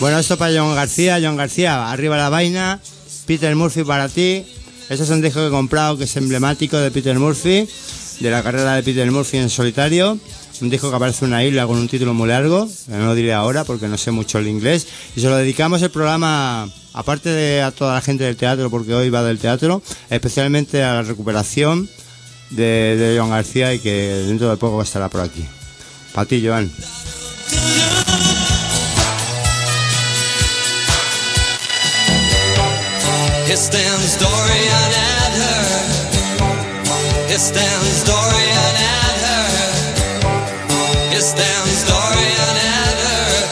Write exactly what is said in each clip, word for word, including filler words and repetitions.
Bueno, esto para John García. John García, arriba la vaina. Peter Murphy para ti. Este es un disco que he comprado que es emblemático de Peter Murphy, de la carrera de Peter Murphy en solitario. Un disco que aparece en una isla con un título muy largo, que no lo diré ahora porque no sé mucho el inglés. Y se lo dedicamos el programa, aparte de a toda la gente del teatro, porque hoy va del teatro, especialmente a la recuperación de, de John García, y que dentro de poco estará por aquí. Para ti, Joan. It's Dan's Dorian and her. It's Dan's Dorian and her. It's Dan's Dorian and her.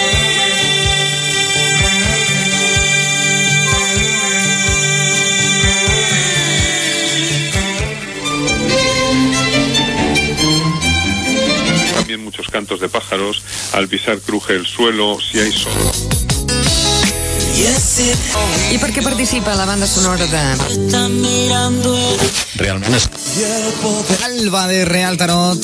También muchos cantos de pájaros. Al pisar cruje el suelo. Si hay sol. I per què participa la banda sonora de... Realment és... Alba de Real Tarot.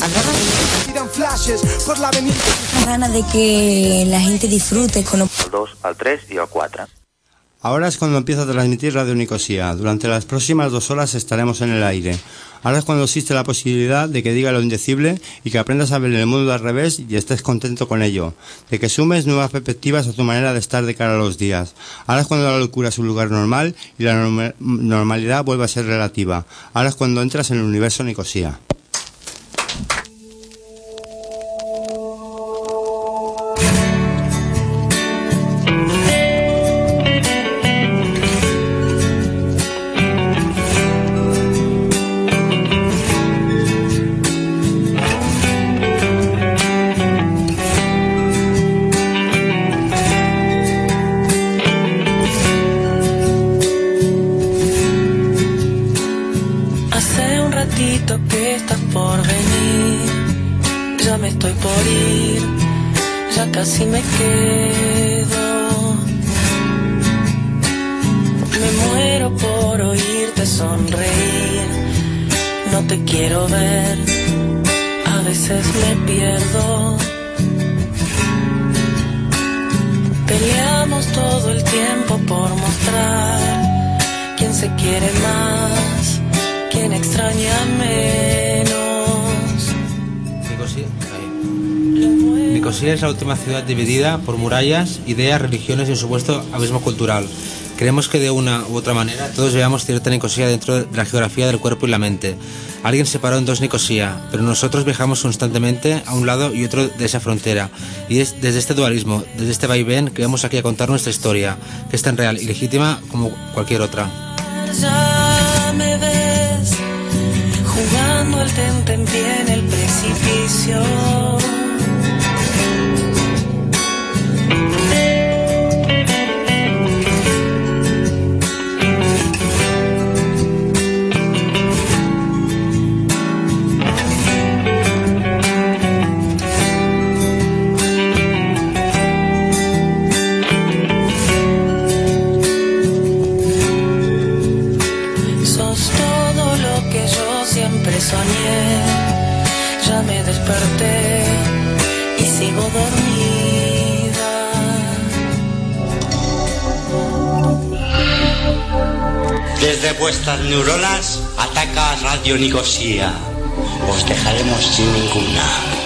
Ganas de que la gente disfrute con... Al dos, al tres y al cuatro. Ahora es cuando empieza a transmitir Radio Nicosia. Durante las próximas dos horas estaremos en el aire. Ahora es cuando existe la posibilidad de que diga lo indecible y que aprendas a ver el mundo al revés y estés contento con ello. De que sumes nuevas perspectivas a tu manera de estar de cara a los días. Ahora es cuando la locura es un lugar normal y la norm- normalidad vuelve a ser relativa. Ahora es cuando entras en el universo Nicosia. Casi me quedo. Me muero por oírte sonreír. No te quiero ver. A veces me pierdo. Peleamos todo el tiempo por mostrar quién se quiere más, quién extraña menos. Nicosia es la última ciudad dividida por murallas, ideas, religiones y, por supuesto, abismo cultural. Creemos que de una u otra manera todos llevamos cierta Nicosia dentro de la geografía del cuerpo y la mente. Alguien separó en dos Nicosia, pero nosotros viajamos constantemente a un lado y otro de esa frontera. Y es desde este dualismo, desde este vaivén, que vamos aquí a contar nuestra historia, que es tan real y legítima como cualquier otra. Ya me ves jugando al tentempié en el precipicio. Soñé, ya me desperté y sigo dormida. Desde vuestras neuronas ataca Radio Nicosia. Os dejaremos sin ninguna.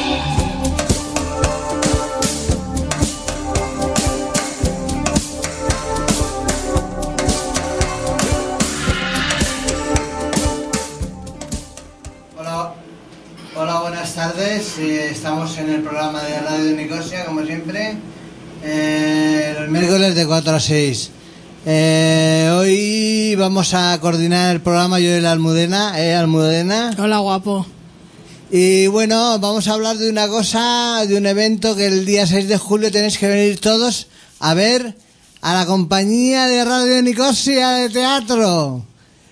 Estamos en el programa de Radio Nicosia, como siempre, eh, los miércoles de cuatro a seis. Eh, hoy vamos a coordinar el programa yo y la Almudena. ¿Eh, Almudena? Hola, guapo. Y bueno, vamos a hablar de una cosa, de un evento que el día seis de julio tenéis que venir todos a ver, a la compañía de Radio Nicosia de teatro.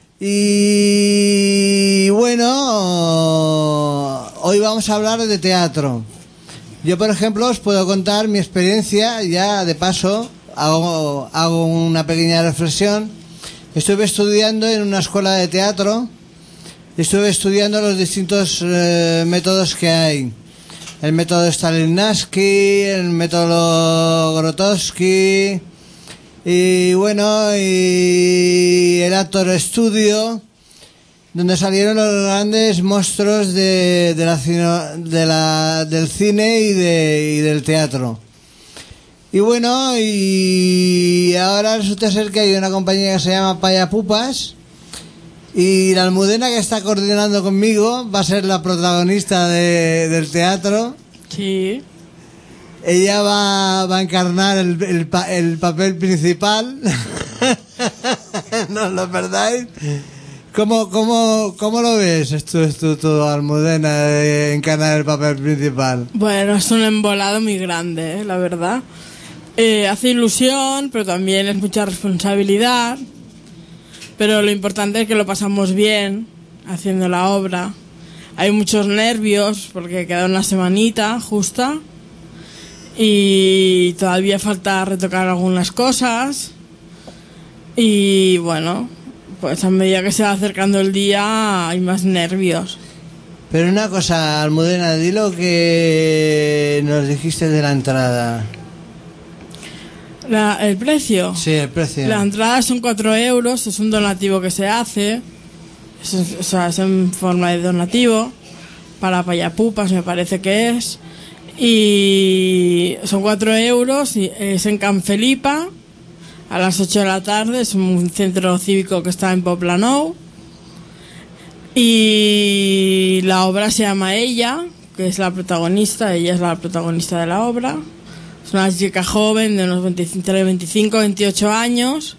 Y bueno, hoy vamos a hablar de teatro. Yo, por ejemplo, os puedo contar mi experiencia, ya de paso, hago, hago una pequeña reflexión. Estuve estudiando en una escuela de teatro, estuve estudiando los distintos eh, métodos que hay. el método Stanislavski, el método Grotowski y bueno, y el Actor Studio, donde salieron los grandes monstruos de, de, la, de la, del cine y, de, y del teatro. Y bueno, y ahora resulta ser que hay una compañía que se llama Payapupas, y la Almudena, que está coordinando conmigo, va a ser la protagonista de, del teatro. Sí. Ella va, va a encarnar el, el, el papel principal. No os lo perdáis. ¿Cómo, cómo, cómo lo ves esto, esto todo, Almudena, de encarnar el papel principal? Bueno, es un embolado muy grande, ¿eh? La verdad. Eh, hace ilusión, pero también es mucha responsabilidad. Pero lo importante es que lo pasamos bien haciendo la obra. Hay muchos nervios porque queda una semanita justa y todavía falta retocar algunas cosas. Y bueno, pues a medida que se va acercando el día hay más nervios. Pero una cosa, Almudena, di lo que nos dijiste de la entrada. La, ¿El precio? Sí, el precio. La entrada son cuatro euros, es un donativo que se hace, es, o sea, es en forma de donativo, para Payapupas me parece que es, y son cuatro euros, y es en Can Felipa, a las ocho de la tarde, es un centro cívico que está en Poblenou, y la obra se llama Ella, que es la protagonista, ella es la protagonista de la obra. Es una chica joven de unos veinticinco a veintiocho años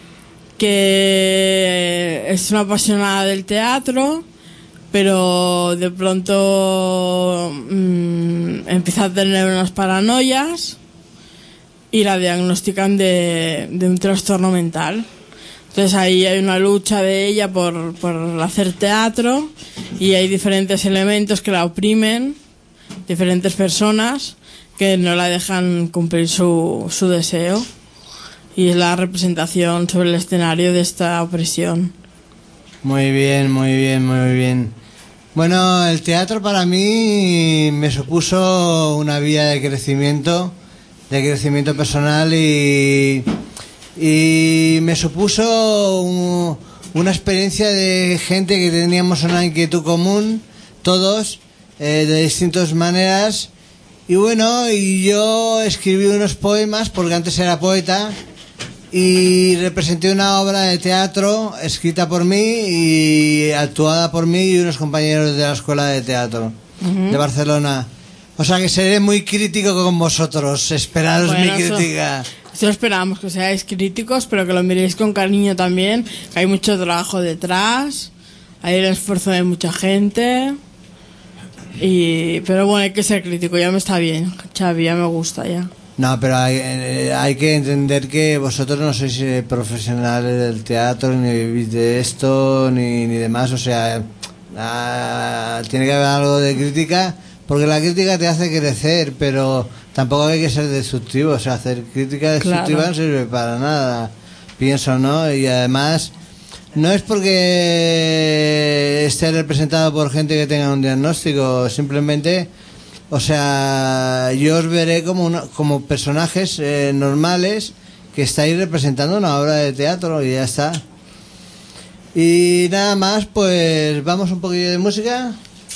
que es una apasionada del teatro, pero de pronto mmm, empieza a tener unas paranoias y la diagnostican de, de un trastorno mental. Entonces ahí hay una lucha de ella por, por hacer teatro y hay diferentes elementos que la oprimen, diferentes personas que no la dejan cumplir su, su deseo, y es la representación sobre el escenario de esta opresión. Muy bien, muy bien, muy bien. Bueno, el teatro para mí me supuso una vía de crecimiento, de crecimiento personal y, y me supuso un, una experiencia de gente que teníamos una inquietud común, todos, eh, de distintas maneras. Y bueno, y yo escribí unos poemas porque antes era poeta y representé una obra de teatro escrita por mí y actuada por mí y unos compañeros de la Escuela de Teatro uh-huh. de Barcelona. O sea que seré muy crítico con vosotros, esperaros bueno, mi crítica. Eso, eso esperamos, que seáis críticos, pero que lo miréis con cariño también, que hay mucho trabajo detrás, hay el esfuerzo de mucha gente. Y, pero bueno, hay que ser crítico, ya me está bien, Xavi, ya me gusta ya. No, pero hay, hay que entender que vosotros no sois eh, profesionales del teatro, ni vivís de esto, ni, ni demás, o sea, ah, tiene que haber algo de crítica, porque la crítica te hace crecer, pero tampoco hay que ser destructivo, o sea, hacer crítica destructiva claro. No sirve para nada, pienso, ¿no? Y además no es porque esté representado por gente que tenga un diagnóstico, simplemente, o sea, yo os veré como una, como personajes eh, normales que estáis representando una obra de teatro y ya está. Y nada más, pues vamos un poquillo de música.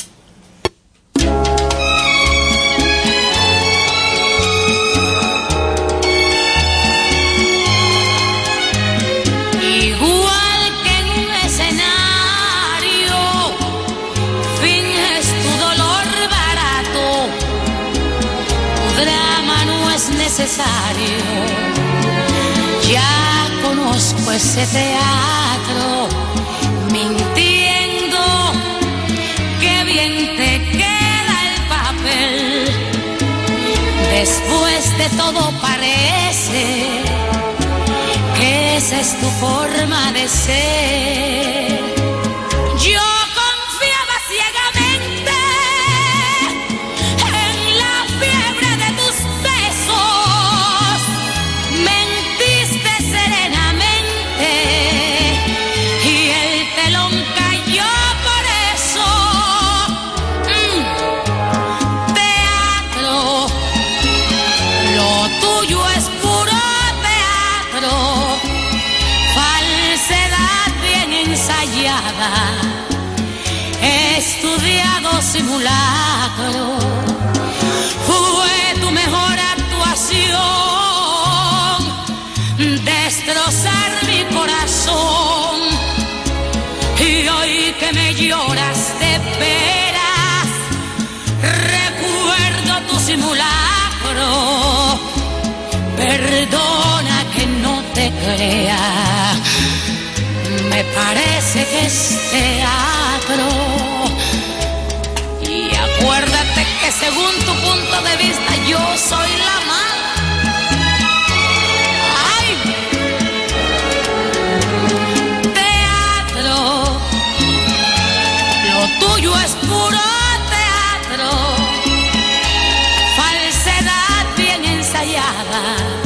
Ya conozco ese teatro, mintiendo, que bien te queda el papel. Después de todo parece que esa es tu forma de ser. Yo confiaba ciegamente en la fiebre de tus besos, mentiste serenamente y el telón cayó por eso. Mm. Te simulacro. Fue tu mejor actuación, destrozar mi corazón. Y hoy que me lloras de veras, recuerdo tu simulacro. Perdona que no te crea, me parece que es teatro. Y acuérdate que según tu punto de vista yo soy la mala. ¡Ay! Teatro, lo tuyo es puro teatro, falsedad bien ensayada,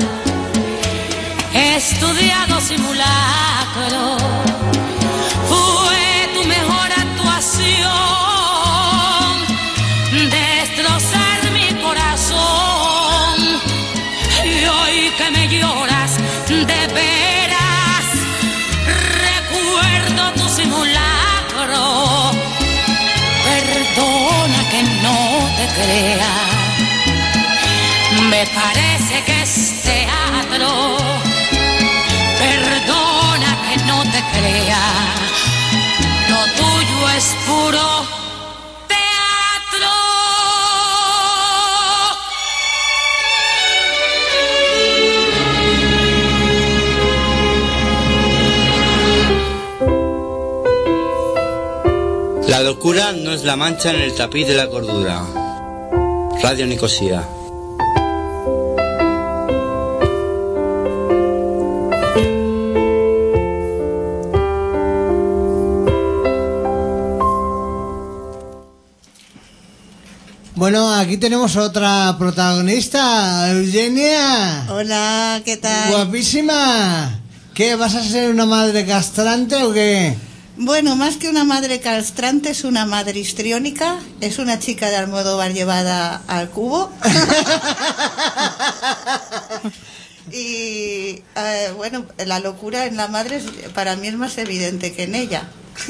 estudiado simulacro. Fue tu mejor actuación, destrozar mi corazón. Y hoy que me lloras de veras, recuerdo tu simulacro. Perdona que no te crea, me parece que es teatro. Perdona que no te crea, lo tuyo es puro teatro. La locura no es la mancha en el tapiz de la cordura. Radio Nicosia. Bueno, aquí tenemos otra protagonista, Eugenia. Hola, ¿qué tal? Guapísima. ¿Qué, vas a ser una madre castrante o qué? Bueno, más que una madre castrante, es una madre histriónica. Es una chica de Almodóvar llevada al cubo. Y eh, bueno, la locura en la madre es, para mí es más evidente que en ella.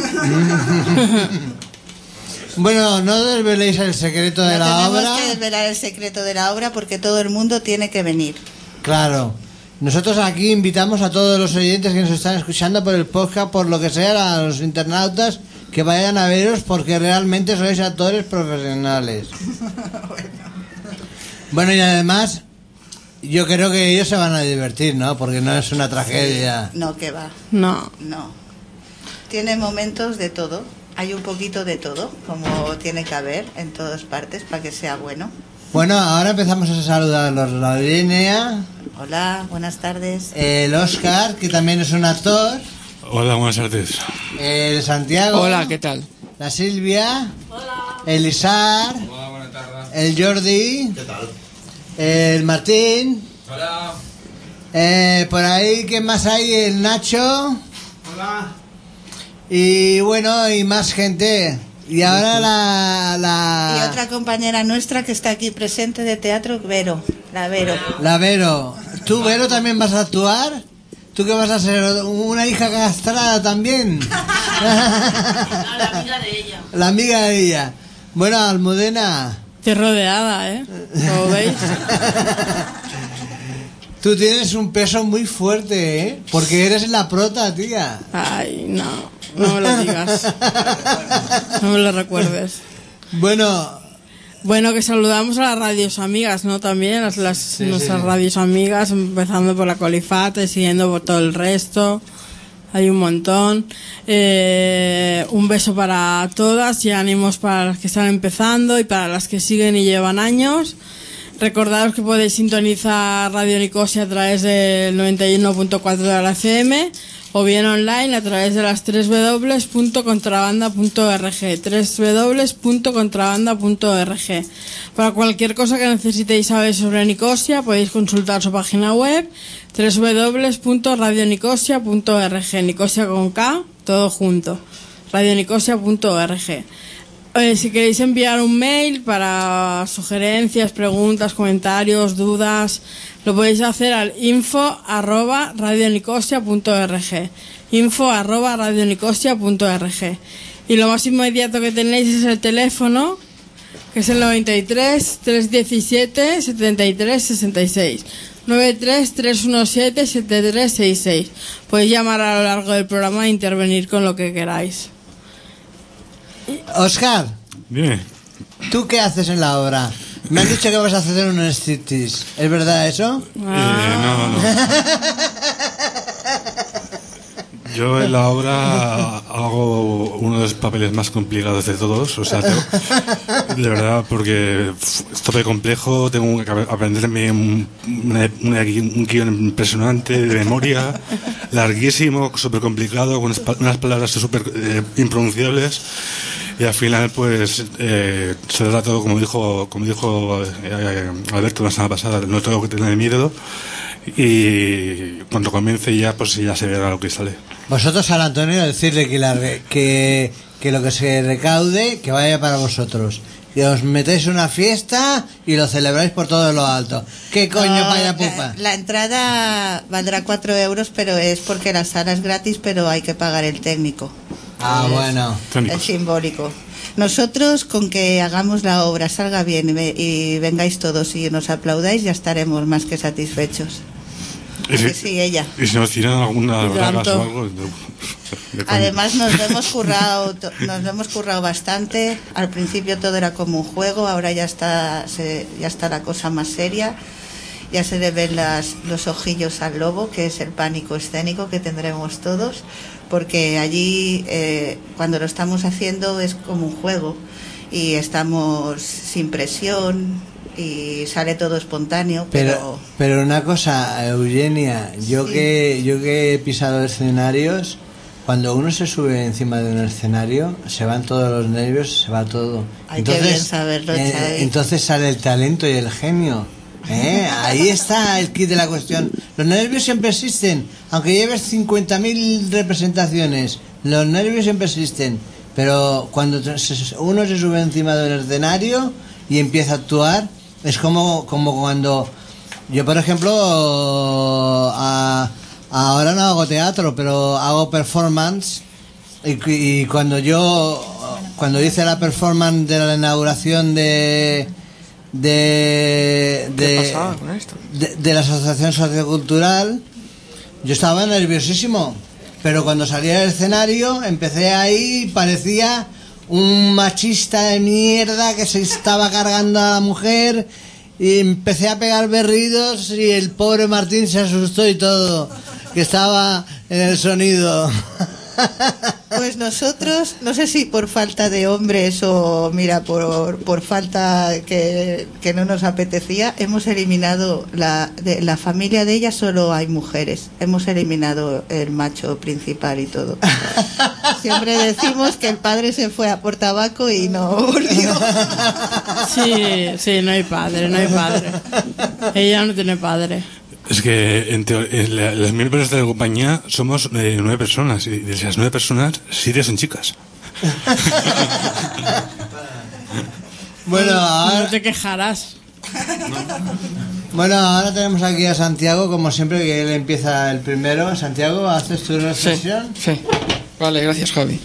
Bueno, no desveléis el secreto de no la obra. Tenemos que desvelar el secreto de la obra porque todo el mundo tiene que venir. Claro. Nosotros aquí invitamos a todos los oyentes que nos están escuchando por el podcast, por lo que sea, a los internautas, que vayan a veros porque realmente sois actores profesionales. bueno. bueno, y además, yo creo que ellos se van a divertir, ¿no? Porque no es una tragedia. No, que va. No. No. Tiene momentos de todo. Hay un poquito de todo, como tiene que haber en todas partes para que sea bueno. Bueno, ahora empezamos a saludarlos. La Eugenia. Hola, buenas tardes. El Óscar, que también es un actor. Hola, buenas tardes. El Santiago. Hola, ¿qué tal? La Silvia. Hola. El Isar. Hola, buenas tardes. El Jordi. ¿Qué tal? El Martín. Hola. Eh, por ahí, ¿quién más hay? El Nacho. Hola. Y bueno, y más gente. Y ahora la, la... Y otra compañera nuestra que está aquí presente de teatro, Vero. La Vero. La Vero. ¿Tú, Vero, también vas a actuar? ¿Tú qué vas a ser? ¿Una hija castrada también? No, la amiga de ella. La amiga de ella. Bueno, Almudena. Estoy rodeada, ¿eh? ¿Lo veis? Tú tienes un peso muy fuerte, ¿eh? Porque eres la prota, tía. Ay, no. No me lo digas. No me lo recuerdes. Bueno. Bueno, que saludamos a las radios amigas, ¿no? También, las, las sí, nuestras sí. radios amigas, empezando por la Colifate, siguiendo por todo el resto. Hay un montón. Eh, un beso para todas y ánimos para las que están empezando y para las que siguen y llevan años. Recordaros que podéis sintonizar Radio Nicosia a través del noventa y uno punto cuatro de la F M o bien online a través de las doble u doble u doble u punto contrabanda punto org, doble u doble u doble u punto contrabanda punto org. Para cualquier cosa que necesitéis saber sobre Nicosia podéis consultar su página web doble u doble u doble u punto radio nicosia punto org, Nicosia con K, todo junto, radio nicosia punto org. Eh, si queréis enviar un mail para sugerencias, preguntas, comentarios, dudas, lo podéis hacer al info arroba radio nicosia punto org, info arroba radio nicosia punto org. Y lo más inmediato que tenéis es el teléfono, que es el noventa y tres, trescientos diecisiete, setenta y tres sesenta y seis. noventa y tres, trescientos diecisiete, setenta y tres sesenta y seis. Podéis llamar a lo largo del programa e intervenir con lo que queráis. Oscar, dime. ¿Tú qué haces en la obra? Me han dicho que vas a hacer un striptease. ¿Es verdad eso? Eh, no, no. Yo en la obra hago uno de los papeles más complicados de todos, o sea, tengo, de verdad, porque es todo complejo, tengo que aprenderme un, una, una, un guión impresionante de memoria, larguísimo, súper complicado, con unas palabras súper eh, impronunciables, y al final pues eh, se trata todo, como dijo, como dijo eh, Alberto la semana pasada, no tengo que tener miedo, y cuando comience ya pues ya se verá lo que sale. Vosotros al Antonio decirle que, la, que, que lo que se recaude que vaya para vosotros, que os metéis una fiesta y lo celebráis por todo lo alto. ¿Qué coño, No, vaya pupa? La, la entrada valdrá cuatro euros, pero es porque la sala es gratis, pero hay que pagar el técnico. Ah, es, bueno. Es simbólico. Nosotros, con que hagamos la obra, salga bien y, ve, y vengáis todos y nos aplaudáis, ya estaremos más que satisfechos. ¿Y si, sí, ella. ¿Y si nos tiran alguna bragas o algo? De, de Además nos lo hemos currado, nos lo hemos currado bastante. Al principio todo era como un juego, ahora ya está, se, ya está la cosa más seria. Ya se le ven las, los ojillos al lobo, que es el pánico escénico que tendremos todos, porque allí eh, cuando lo estamos haciendo es como un juego y estamos sin presión y sale todo espontáneo. Pero pero, pero una cosa, Eugenia, yo sí. que yo que he pisado escenarios, cuando uno se sube encima de un escenario se van todos los nervios, se va todo. Hay entonces, que bien saberlo, eh, entonces sale el talento y el genio. ¿Eh? Ahí está el kit de la cuestión. Los nervios siempre existen, aunque lleves cincuenta mil representaciones, los nervios siempre existen, pero cuando uno se sube encima de un escenario y empieza a actuar, es como, como cuando yo, por ejemplo, a, ahora no hago teatro, pero hago performance, y, y cuando yo cuando hice la performance de la inauguración de de de, ¿Qué pasaba con esto? de de la asociación sociocultural, yo estaba nerviosísimo, pero cuando salí al escenario empecé ahí, parecía un machista de mierda que se estaba cargando a la mujer, y empecé a pegar berridos y el pobre Martín se asustó y todo, que estaba en el sonido. Pues nosotros, no sé si por falta de hombres o mira, por, por falta que, que no nos apetecía, hemos eliminado la, de la familia de ella, solo hay mujeres, hemos eliminado el macho principal y todo. Siempre decimos que el padre se fue a por tabaco y no volvió. Sí, sí, no hay padre, no hay padre. Ella no tiene padre. Es que en teo- en la- las miembros de la compañía somos eh, nueve personas, y de esas nueve personas, siete son chicas. Bueno, ahora... No te quejarás. Bueno, ahora tenemos aquí a Santiago, como siempre, que él empieza el primero. Santiago, ¿haces tu reflexión? Sí, sí. Vale, gracias, Javi.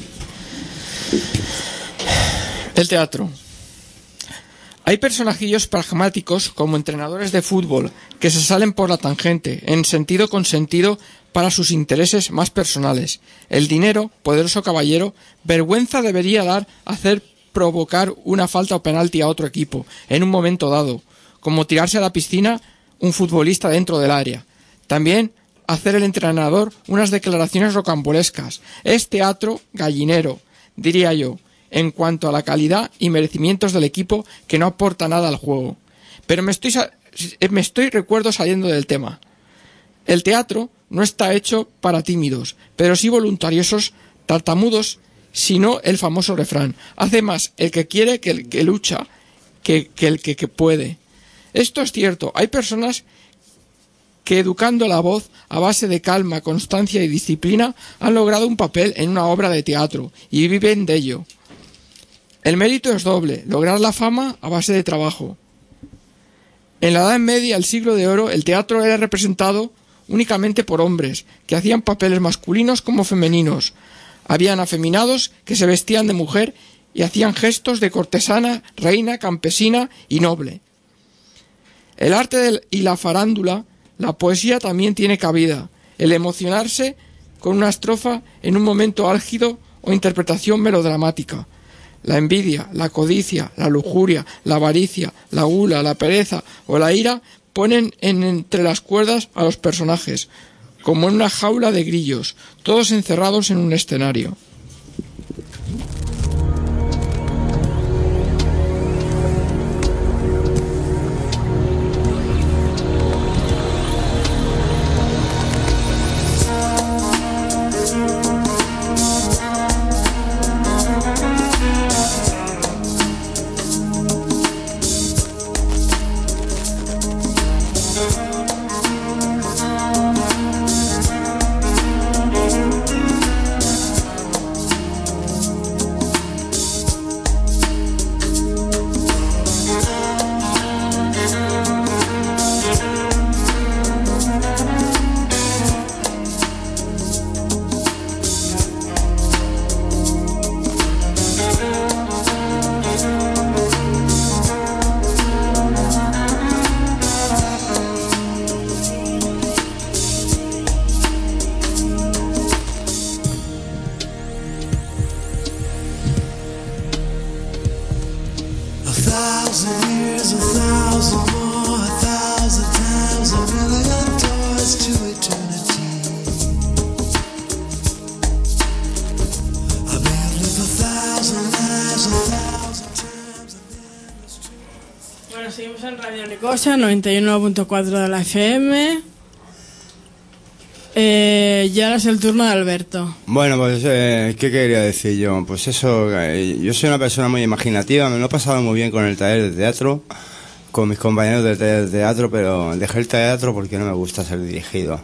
El teatro. Hay personajillos pragmáticos como entrenadores de fútbol que se salen por la tangente, en sentido consentido para sus intereses más personales. El dinero, poderoso caballero, vergüenza debería dar hacer provocar una falta o penalti a otro equipo en un momento dado, como tirarse a la piscina un futbolista dentro del área. También hacer el entrenador unas declaraciones rocambolescas. Es teatro gallinero, diría yo, en cuanto a la calidad y merecimientos del equipo, que no aporta nada al juego. Pero me estoy, me estoy recuerdo saliendo del tema. El teatro no está hecho para tímidos, pero sí voluntariosos, tartamudos, sino el famoso refrán: hace más el que quiere que el que lucha, que, que el que, que puede. Esto es cierto. Hay personas que, educando la voz a base de calma, constancia y disciplina, han logrado un papel en una obra de teatro y viven de ello. El mérito es doble: lograr la fama a base de trabajo. En la Edad Media, el siglo de oro, el teatro era representado únicamente por hombres, que hacían papeles masculinos como femeninos. Habían afeminados que se vestían de mujer y hacían gestos de cortesana, reina, campesina y noble. El arte del, y la farándula, la poesía también tiene cabida. El emocionarse con una estrofa en un momento álgido o interpretación melodramática. La envidia, la codicia, la lujuria, la avaricia, la gula, la pereza o la ira ponen en entre las cuerdas a los personajes, como en una jaula de grillos, todos encerrados en un escenario. Bueno, seguimos en Radio Nicosia, noventa y uno punto cuatro de la F M. Eh, y ahora es el turno de Alberto. Bueno, pues, eh, ¿qué quería decir yo? Pues eso, eh, yo soy una persona muy imaginativa, me lo he pasado muy bien con el taller de teatro, con mis compañeros del taller de teatro, pero dejé el teatro porque no me gusta ser dirigido.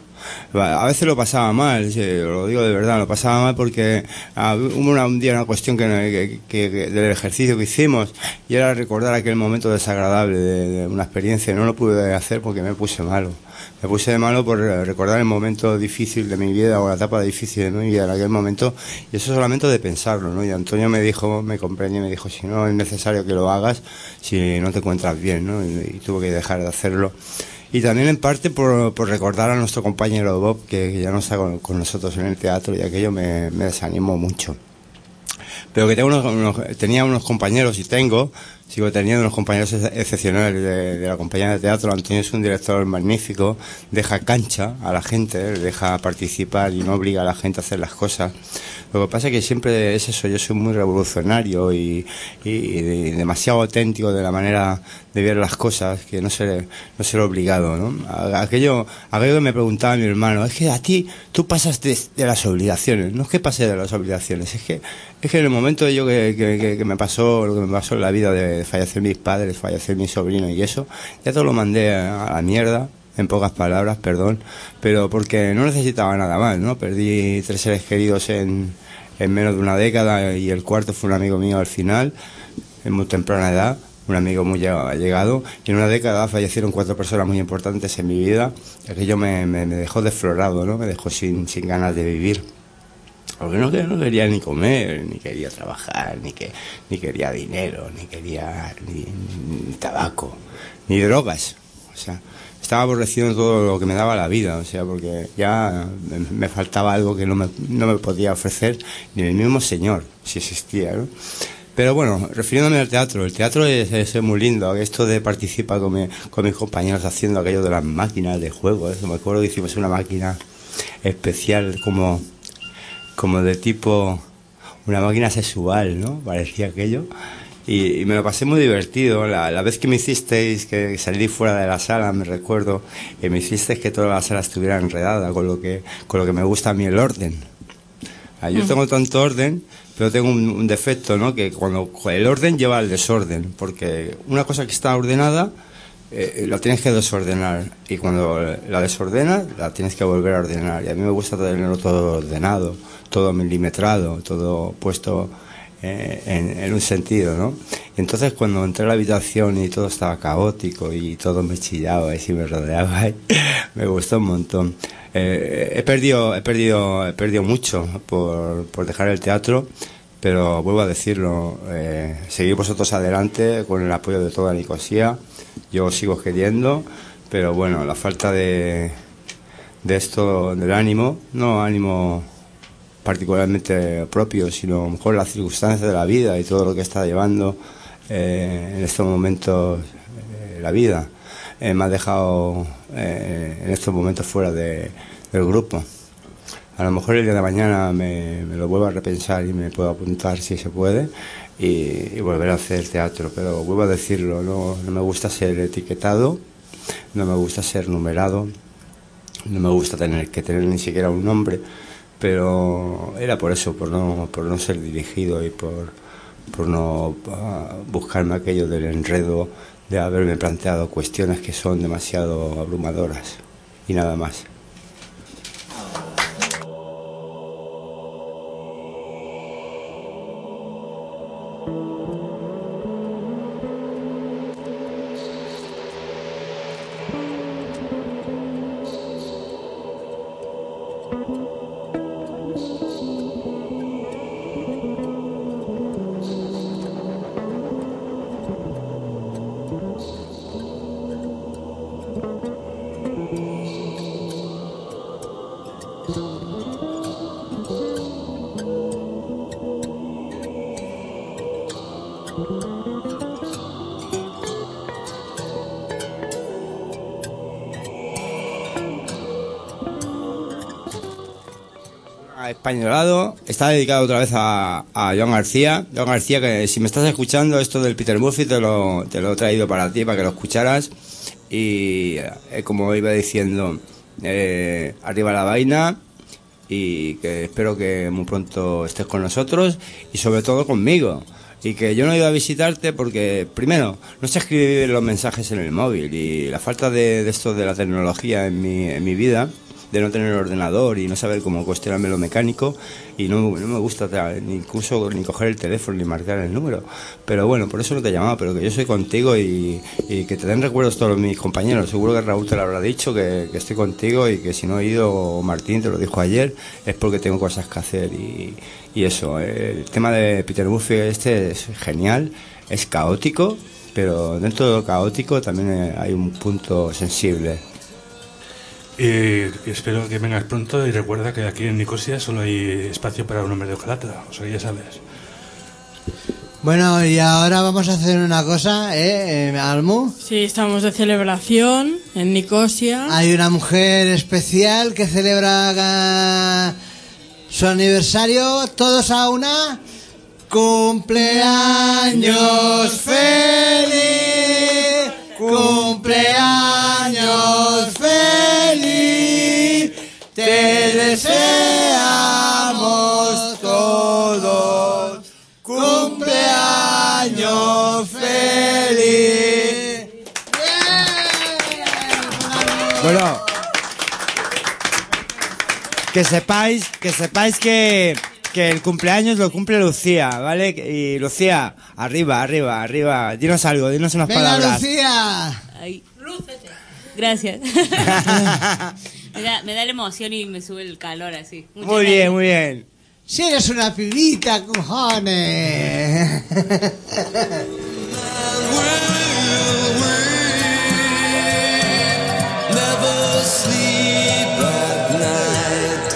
A veces lo pasaba mal, sí, lo digo de verdad, lo pasaba mal porque ah, hubo una, un día una cuestión que, que, que, que del ejercicio que hicimos y era recordar aquel momento desagradable de, de una experiencia y no lo pude hacer porque me puse malo. Me puse de malo por recordar el momento difícil de mi vida o la etapa difícil de mi vida en aquel momento y eso solamente de pensarlo, ¿no? Y Antonio me dijo, me comprendió y me dijo, si no es necesario que lo hagas, si no te encuentras bien, ¿no? Y, y tuve que dejar de hacerlo. Y también en parte por, por recordar a nuestro compañero Bob, que, que ya no está con, con nosotros en el teatro y aquello me, me desanimó mucho. Pero que tengo unos, unos, tenía unos compañeros y tengo, sigo teniendo unos compañeros excepcionales de, de la compañía de teatro. Antonio es un director magnífico, deja cancha a la gente, deja participar y no obliga a la gente a hacer las cosas. Lo que pasa es que siempre es eso, yo soy muy revolucionario y, y, y demasiado auténtico de la manera de ver las cosas, que no ser, no ser obligado, ¿no? Aquello, aquello que me preguntaba mi hermano, es que a ti, tú pasas de, de las obligaciones, no es que pase de las obligaciones, es que, es que en el momento yo que, que, que me pasó, lo que me pasó en la vida de fallecer mis padres, fallecer mi sobrino y eso, ya todo lo mandé a la mierda. En pocas palabras, perdón, pero porque no necesitaba nada más, ¿no? Perdí tres seres queridos en, en menos de una década y el cuarto fue un amigo mío al final, en muy temprana edad, un amigo muy llegado, y en una década fallecieron cuatro personas muy importantes en mi vida, y aquello me, me, me dejó desflorado, ¿no? Me dejó sin, sin ganas de vivir. Porque no, no quería ni comer, ni quería trabajar, ni, que, ni quería dinero, ni quería ni, ni tabaco, ni drogas, o sea... Estaba aborrecido de todo lo que me daba la vida, o sea, porque ya me, me faltaba algo que no me, no me podía ofrecer ni el mismo Señor, si existía, ¿no? Pero bueno, refiriéndome al teatro, el teatro es, es muy lindo, esto de participar con, mi, con mis compañeros haciendo aquello de las máquinas de juego, eso, me acuerdo que hicimos una máquina especial como, como de tipo, una máquina sexual, ¿no? Parecía aquello. Y, y me lo pasé muy divertido. La, la vez que me hicisteis que salí fuera de la sala, me recuerdo, y me hicisteis que toda la sala estuviera enredada con lo que, con lo que me gusta a mí, el orden. Ah, yo tengo tanto orden, pero tengo un, un defecto, ¿no? Que cuando el orden lleva al desorden, porque una cosa que está ordenada, eh, la tienes que desordenar, y cuando la desordenas, la tienes que volver a ordenar. Y a mí me gusta tenerlo todo ordenado, todo milimetrado, todo puesto... Eh, en, en un sentido, ¿no? Y entonces cuando entré a la habitación y todo estaba caótico y todo me chillaba y me rodeaba, me gustó un montón. Eh, he perdido, he perdido, he perdido mucho por, por dejar el teatro, pero vuelvo a decirlo, eh, seguid vosotros adelante con el apoyo de toda Nicosia. Yo os sigo queriendo, pero bueno, la falta de, de esto, del ánimo, no ánimo particularmente propio, sino a lo mejor las circunstancias de la vida y todo lo que está llevando eh, en estos momentos eh, la vida. Eh, me ha dejado eh, en estos momentos fuera de, del grupo. A lo mejor el día de mañana me, me lo vuelvo a repensar y me puedo apuntar si se puede y, y volver a hacer teatro, pero vuelvo a decirlo, no, no me gusta ser etiquetado, no me gusta ser numerado, no me gusta tener que tener ni siquiera un nombre, pero era por eso, por no, por no ser dirigido y por, por no uh, buscarme aquello del enredo de haberme planteado cuestiones que son demasiado abrumadoras y nada más. Españolado, está dedicado otra vez a, a Joan García. Joan García, que si me estás escuchando, esto del Peter Murphy te lo, te lo he traído para ti, para que lo escucharas. Y eh, como iba diciendo, eh, arriba la vaina, y que espero que muy pronto estés con nosotros y sobre todo conmigo. Y que yo no he ido a visitarte porque, primero, no sé escribir los mensajes en el móvil, y la falta de, de esto de la tecnología en mi, en mi vida, de no tener ordenador y no saber cómo cuestionarme lo mecánico, y no, no me gusta ni incluso ni coger el teléfono ni marcar el número, pero bueno, por eso no te he llamado, pero que yo soy contigo y, y que te den recuerdos todos mis compañeros. Seguro que Raúl te lo habrá dicho, que, que estoy contigo, y que si no he ido, o Martín te lo dijo ayer, es porque tengo cosas que hacer. Y, y eso, el tema de Peter Murphy este es genial, es caótico, pero dentro de lo caótico también hay un punto sensible. Y espero que vengas pronto, y recuerda que aquí en Nicosia solo hay espacio para un hombre de hojalata, o sea, ya sabes. Bueno, y ahora vamos a hacer una cosa, ¿eh, Almu? Sí, estamos de celebración en Nicosia. Hay una mujer especial que celebra su aniversario, todos a una. ¡Cumpleaños feliz! ¡Cumpleaños feliz! Te deseamos todos cumpleaños feliz. Bueno, que sepáis, que sepáis que que el cumpleaños lo cumple Lucía, ¿vale? Y Lucía, arriba, arriba, arriba, dinos algo, dinos unas Venga, palabras. Lucía. Ay, lúcete. Gracias. me, da, me da la emoción y me sube el calor así. Muchas Muy gracias. bien, muy bien. Si eres una pibita, cojones. Never sleep at night.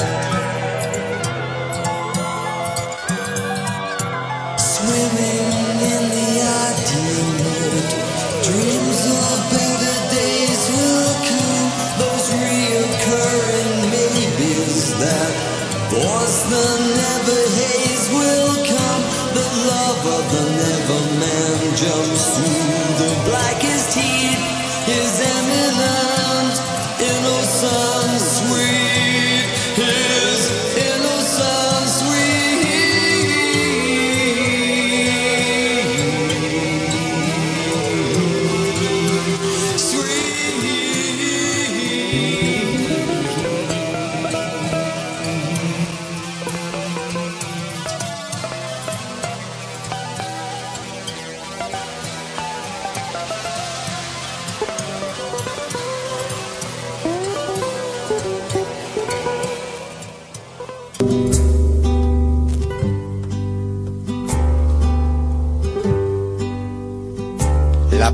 Swimming in the afternoon. Dreams of better days will come. Those reoccurring maybes that force the never haze will come. The love of the never man jumps through the blackest heat. Is eminent, innocent, sweet. Is innocent,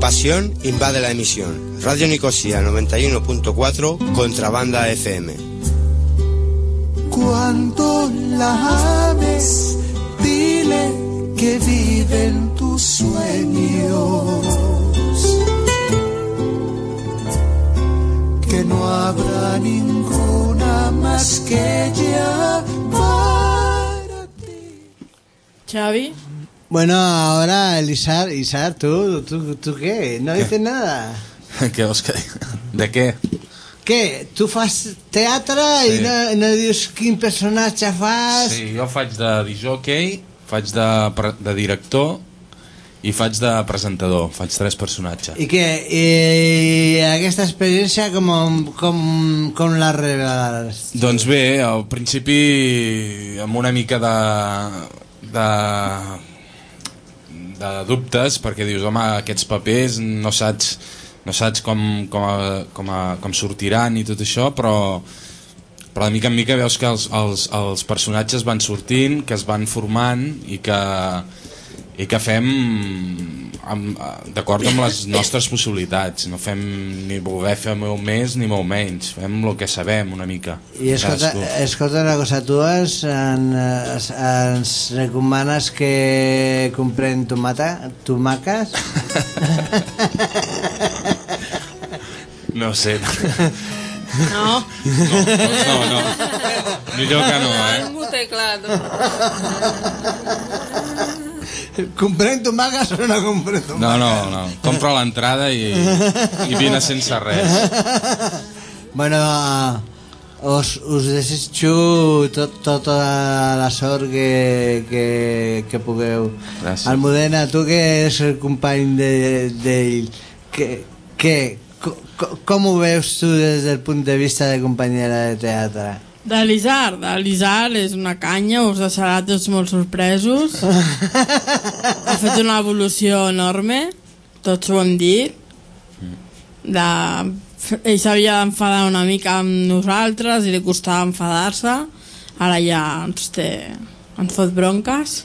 pasión invade la emisión. Radio Nicosia noventa y uno punto cuatro, Contrabanda F M. Cuando la ames, dile que viven tus sueños, que no habrá ninguna más que ella para ti. Xavi. Bueno, ahora Elisar, Isar, ¿tú, tú, tú qué? ¿No dices nada? Què vols que digui? De què? Què? Tu fas teatre sí. i no, no dius quin personatge fas? Sí, jo faig de disjockey, faig de, de director i faig de presentador, faig tres personatges. I què? I aquesta experiència com, com, com la revelaràs? Doncs bé, al principi amb una mica de... de de dubtes, perquè dius, home, aquests papers no saps, no saps com, com, a, com, a, com sortiran i tot això, però, però de mica en mica veus que els, els, els personatges van sortint, que es van formant i que, i que fem d'acord amb les nostres possibilitats. No fem ni voler fer molt més ni molt menys, fem el que sabem una mica. I escolta, escolta una cosa, tu ens, ens, ens recomanes que comprem tomata, tomaques? No sé. No. No, doncs no, no. Millor que no, eh? M'ho té clar, Comprem tomaques o no comprem tomaques? No, no, no. Compra l'entrada i, i vine sense res. Bueno, us, us desitjo tot, tota la sort que, que, que pugueu. Gràcies. Almudena, tu que ets el company d'ell, de, que, que, com, com ho veus tu des del punt de vista de companyera de teatre? D'Elisar, d'Elisar és una canya, us deixarà tots molt sorpresos. Ha fet una evolució enorme, tots ho hem dit. De... Ell s'havia d'enfadar una mica amb nosaltres i li costava enfadar-se. Ara ja ens té... ens fot bronques.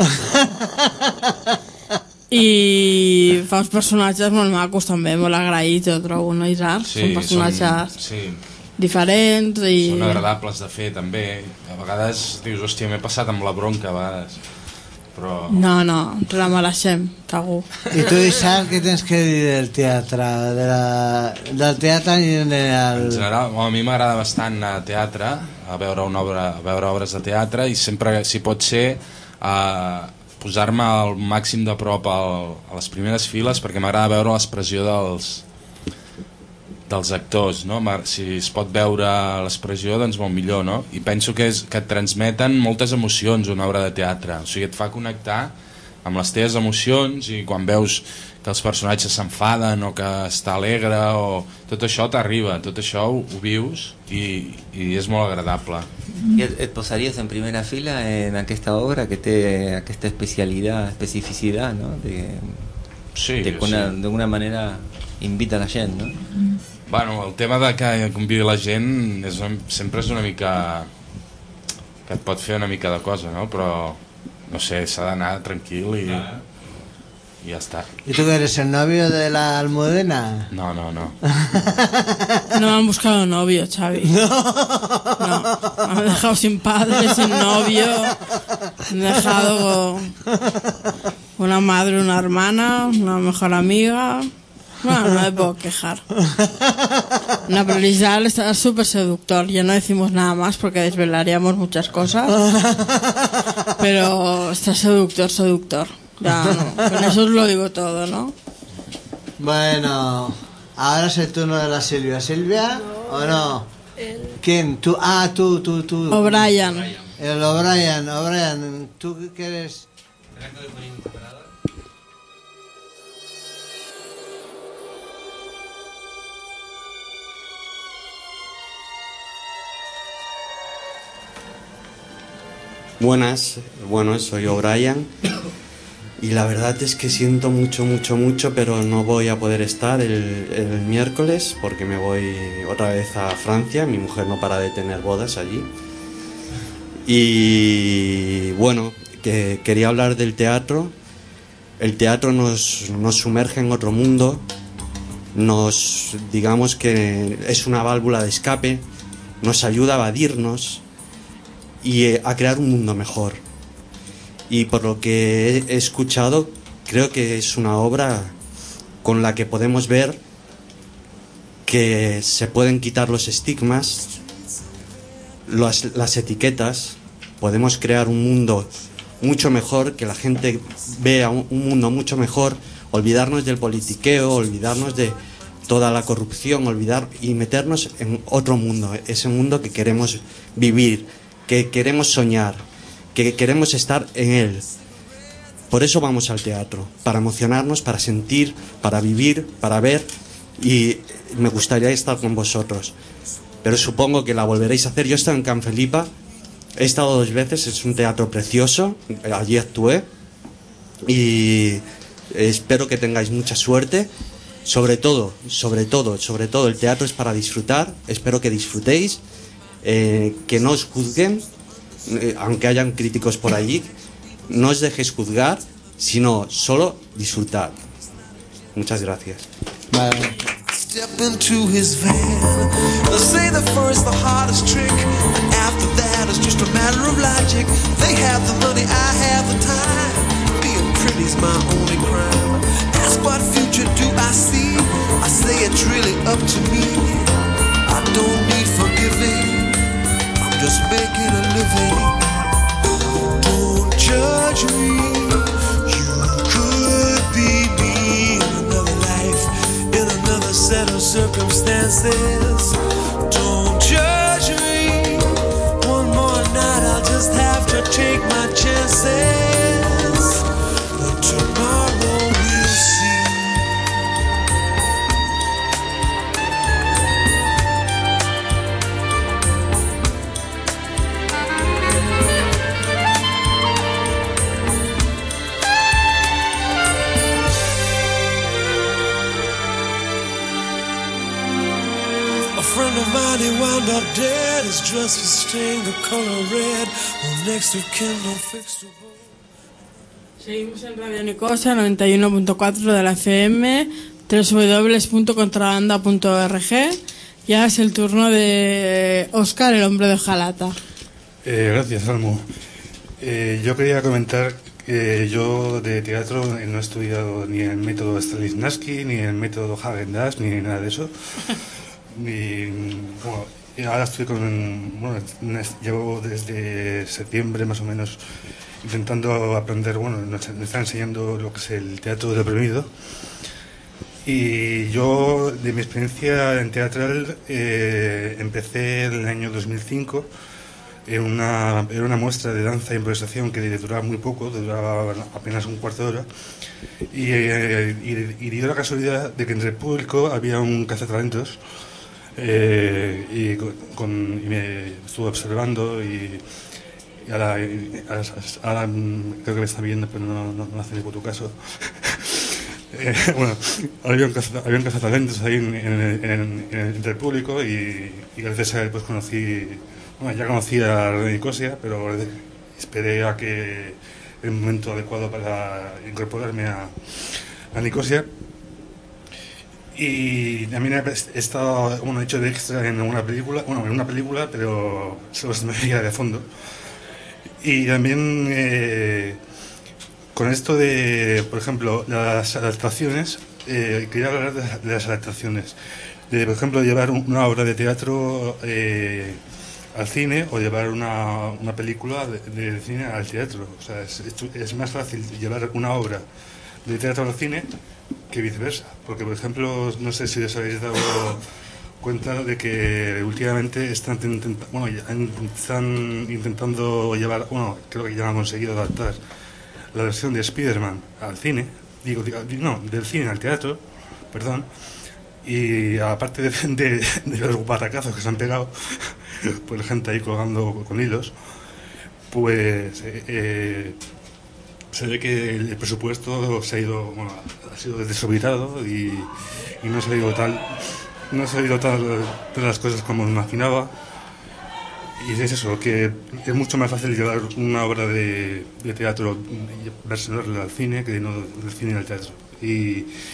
I fa uns personatges molt macos també, molt agraïts, jo trobo, no, Isar? Sí, són personatges... Són, sí. diferents i... Són agradables de fer també. A vegades dius, hòstia, m'he passat amb la bronca a vegades, però... No, no, ens la mereixem, segur. I tu, Isar, què tens que dir del teatre? De la... del teatre en general? En general, bueno, a mi m'agrada bastant anar a teatre, a veure, una obra, a veure obres de teatre, i sempre, si pot ser, a posar-me al màxim de prop al, a les primeres files, perquè m'agrada veure l'expressió dels dels actors, no? Si es pot veure l'expressió, doncs molt millor, no? I penso que, és, que et transmeten moltes emocions una obra de teatre, o sigui, et fa connectar amb les teves emocions, i quan veus que els personatges s'enfaden o que està alegre, o tot això t'arriba, tot això ho, ho vius i, i és molt agradable. I et, et posaries en primera fila en aquesta obra que té aquesta especialitat, especificitat, no? De, sí, de una, sí. D'alguna manera invita la gent, no? Bueno, el tema de que convidi la gent és, sempre és una mica... que et pot fer una mica de cosa, no? Però, no sé, s'ha d'anar tranquil i, i ja està. ¿Y tú que eres el novio de la Almudena? No, no, no. No me han buscado novio, Xavi. No. No, me han dejado sin padre, sin novio. Me han dejado una madre, una hermana, una mejor amiga... Bueno, no me puedo quejar. No, pero Lizal está súper seductor. Ya no decimos nada más porque desvelaríamos muchas cosas. Pero está seductor, seductor. Ya, no. Con eso os lo digo todo, ¿no? Bueno, ahora es el turno de la Silvia. ¿Silvia o no? ¿Quién? ¿Tú? Ah, tú, tú, tú. O'Brien. El O'Brien, O'Brien. ¿Tú qué eres? Buenas, bueno, soy O'Brien y la verdad es que siento mucho, mucho, mucho, pero no voy a poder estar el, el miércoles porque me voy otra vez a Francia, mi mujer no para de tener bodas allí. Y bueno, que quería hablar del teatro. El teatro nos, nos sumerge en otro mundo nos, digamos que es una válvula de escape, nos ayuda a evadirnos y eh, a crear un mundo mejor. Y por lo que he, he escuchado, creo que es una obra con la que podemos ver que se pueden quitar los estigmas, las, las etiquetas, podemos crear un mundo mucho mejor, que la gente vea un, un mundo mucho mejor, olvidarnos del politiqueo, olvidarnos de toda la corrupción, olvidar y meternos en otro mundo, ese mundo que queremos vivir, que queremos soñar, que queremos estar en él. Por eso vamos al teatro, para emocionarnos, para sentir, para vivir, para ver, y me gustaría estar con vosotros. Pero supongo que la volveréis a hacer. Yo he estado en Can Felipa, he estado dos veces, es un teatro precioso, allí actué, y espero que tengáis mucha suerte. Sobre todo, sobre todo, sobre todo, el teatro es para disfrutar, espero que disfrutéis, eh, que no os juzguen, eh, aunque hayan críticos por allí, no os dejéis juzgar, sino solo disfrutar. Muchas gracias. Vale. Step into his van. They say the first, the hardest trick, and after that it's just a matter of logic. They have the money, I have the time. Being pretty's my only crime. Ask what future do I see? I say it's really up to me. I don't need forgiving, I'm just making a living. Don't judge me. Set of circumstances. Don't judge me. One more night, I'll just have to take my chances. But tomorrow we'll see. He wound up dead, his dress was stained the color red. Well, next of kin don't fix the boat. Seguimos en Radio Nicosia noventa y uno punto cuatro de la F M, doble u doble u doble u punto contrabanda punto org. Ya es el turno de Óscar, el hombre de hojalata. Eh, gracias, Salmo. Eh, yo quería comentar que yo de teatro no he estudiado ni el método Stanislavski, ni el método Häagen-Dazs, ni nada de eso. Y bueno, y ahora estoy con, bueno, llevo desde septiembre más o menos intentando aprender, bueno, nos, me está enseñando lo que es el teatro reprimido. Y yo, de mi experiencia en teatral, eh, empecé en el año dos mil cinco en una, en una muestra de danza e improvisación que duraba muy poco, duraba apenas un cuarto de hora. Y, eh, y, y dio la casualidad de que entre el público había un cazatalentos. Eh, y, con, y me estuve observando y, y ahora, y ahora, ahora creo que me está viendo, pero no, no, no hace ni puto caso. eh, bueno, había un, caza, había un cazatalentos ahí en, en, en, en, entre el público y, y gracias a él pues conocí, bueno, ya conocía a Radio Nicosia, pero esperé a que el momento adecuado para incorporarme a, a Nicosia. Y también he estado, bueno, he hecho de extra en una película, bueno, en una película, pero solo se me veía de fondo. Y también eh, con esto de, por ejemplo, las adaptaciones, eh, quería hablar de, de las adaptaciones. De, por ejemplo, llevar una obra de teatro eh, al cine o llevar una, una película de, de cine al teatro. O sea, es, es más fácil llevar una obra de teatro al cine que viceversa, porque por ejemplo, no sé si os habéis dado cuenta de que últimamente están, intenta, bueno, están intentando llevar, bueno, creo que ya lo han conseguido adaptar la versión de Spider-Man al cine, digo, digo, no, del cine al teatro, perdón, y aparte de, de, de los batacazos que se han pegado, pues la gente ahí colgando con hilos, pues eh, eh, se ve que el presupuesto se ha ido, bueno, ha sido desorbitado y, y no se ha ido tal, no se ha ido tal de las cosas como me imaginaba. Y es eso, que es mucho más fácil llevar una obra de, de teatro, versionarla al cine, que no del cine al teatro. Y,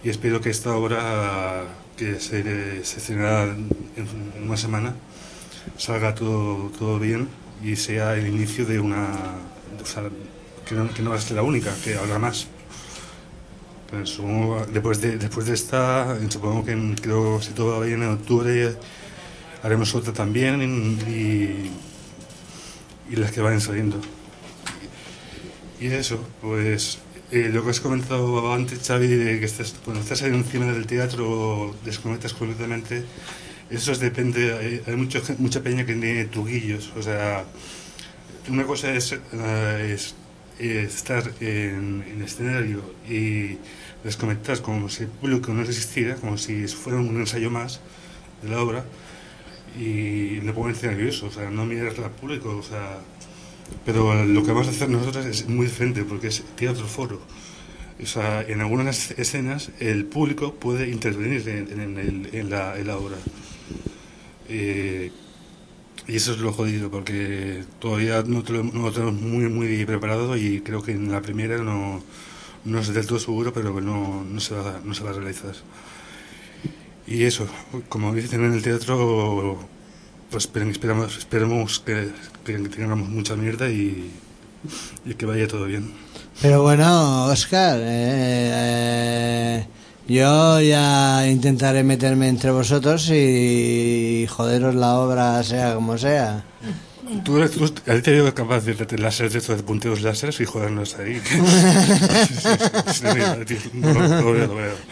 y espero que esta obra, que se, se estrenará en una semana, salga todo, todo bien y sea el inicio de una... O sea, que no, que no va a ser la única, que habrá más. Pues supongo, después de después de esta, supongo que creo, si todo va bien, en octubre haremos otra también y, y las que vayan saliendo. Y, y eso, pues eh, lo que has comentado antes, Xavi, de que estás, cuando estás encima del teatro desconectas completamente, eso es, depende, hay, hay mucho, mucha peña que tiene truquillos, o sea, una cosa es, uh, es estar en, en el escenario y desconectar como si el público no existiera, como si fuera un ensayo más de la obra, y me pongo nervioso, o sea, no mirar al público, o sea, pero lo que vamos a hacer nosotros es muy diferente porque es teatro foro. O sea, en algunas escenas el público puede intervenir en, en, el, en, la, en la obra. Eh, y eso es lo jodido, porque todavía no, te lo, no lo tenemos muy muy preparado y creo que en la primera no, no es del todo seguro, pero no, no, se va, no se va a realizar. Y eso, como dicen en el teatro, pues esperamos, esperemos que, que tengamos mucha mierda y, y que vaya todo bien. Pero bueno, Óscar, eh, yo ya intentaré meterme entre vosotros y joderos la obra sea como sea. Tú, tú, a ti te veo capaz de meter láseres de estos de punteos láseres y jodernos ahí. No, lo veo, lo veo.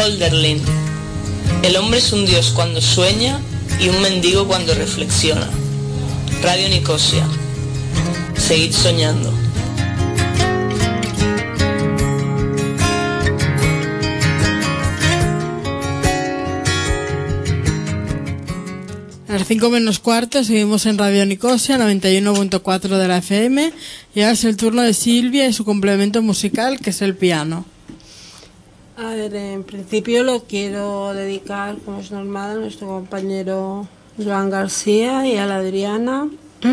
Hölderlin. El hombre es un dios cuando sueña y un mendigo cuando reflexiona. Radio Nicosia. Seguid soñando. A las cinco menos cuarto seguimos en Radio Nicosia, noventa y uno punto cuatro de la F M, y ahora es el turno de Silvia y su complemento musical, que es el piano. A ver, en principio lo quiero dedicar, como es normal, a nuestro compañero Joan García y a la Adriana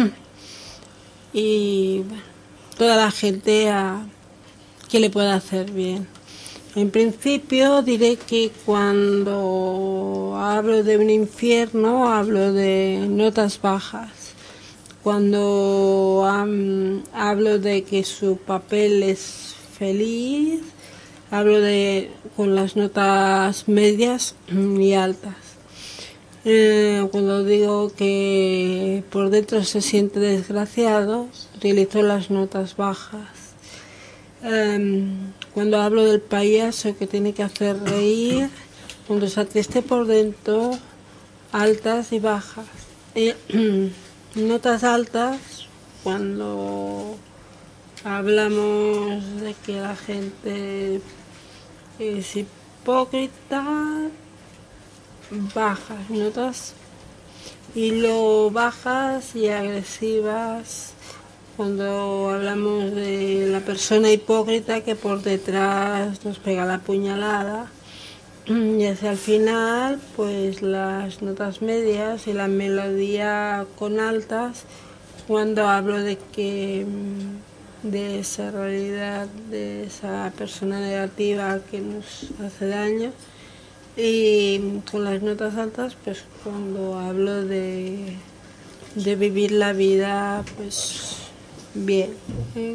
y bueno, toda la gente a, que le pueda hacer bien. En principio diré que cuando hablo de un infierno hablo de notas bajas. Cuando um, hablo de que su papel es feliz, hablo de con las notas medias y altas. Eh, cuando digo que por dentro se siente desgraciado, utilizo las notas bajas. Eh, cuando hablo del payaso que tiene que hacer reír, cuando está triste por dentro, altas y bajas. Eh, notas altas, cuando hablamos de que la gente es hipócrita, bajas notas, y luego bajas y agresivas cuando hablamos de la persona hipócrita que por detrás nos pega la puñalada, y hacia el final pues las notas medias y la melodía con altas cuando hablo de que de esa realidad, de esa persona negativa que nos hace daño, y con las notas altas pues cuando hablo de, de vivir la vida pues bien. ¿eh?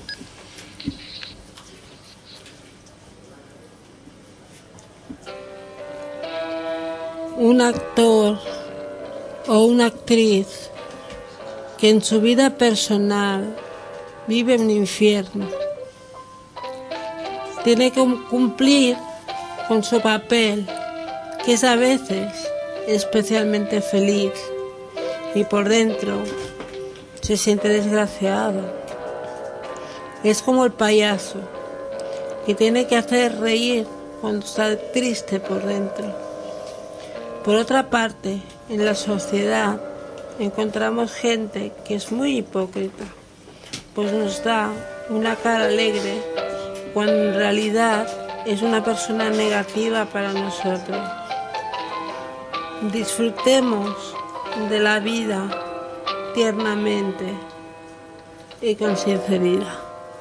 Un actor o una actriz que en su vida personal vive un infierno tiene que cumplir con su papel, que es a veces especialmente feliz y por dentro se siente desgraciado. Es como el payaso que tiene que hacer reír cuando está triste por dentro. Por otra parte, en la sociedad encontramos gente que es muy hipócrita, pues nos da una cara alegre cuando en realidad es una persona negativa para nosotros. Disfrutemos de la vida tiernamente y con sinceridad.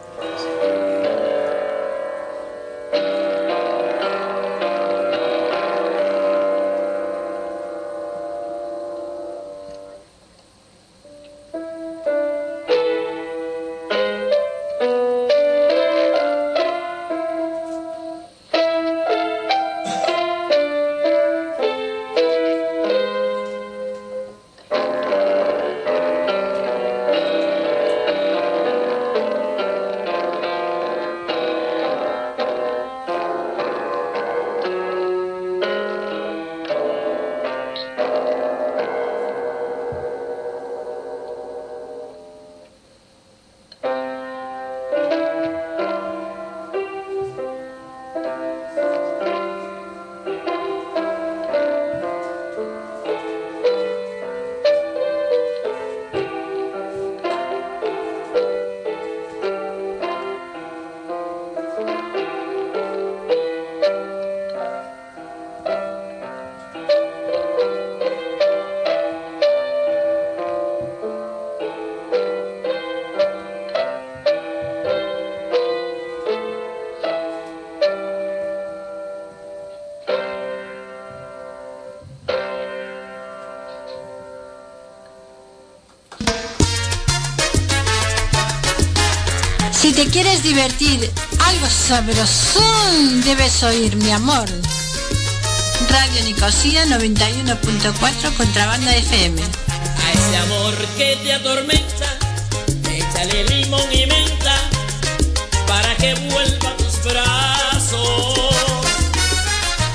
Si te quieres divertir, algo sabrosón debes oír, mi amor. Radio Nicosia noventa y uno punto cuatro, Contrabanda F M. A ese amor que te atormenta, échale limón y menta para que vuelva a tus brazos.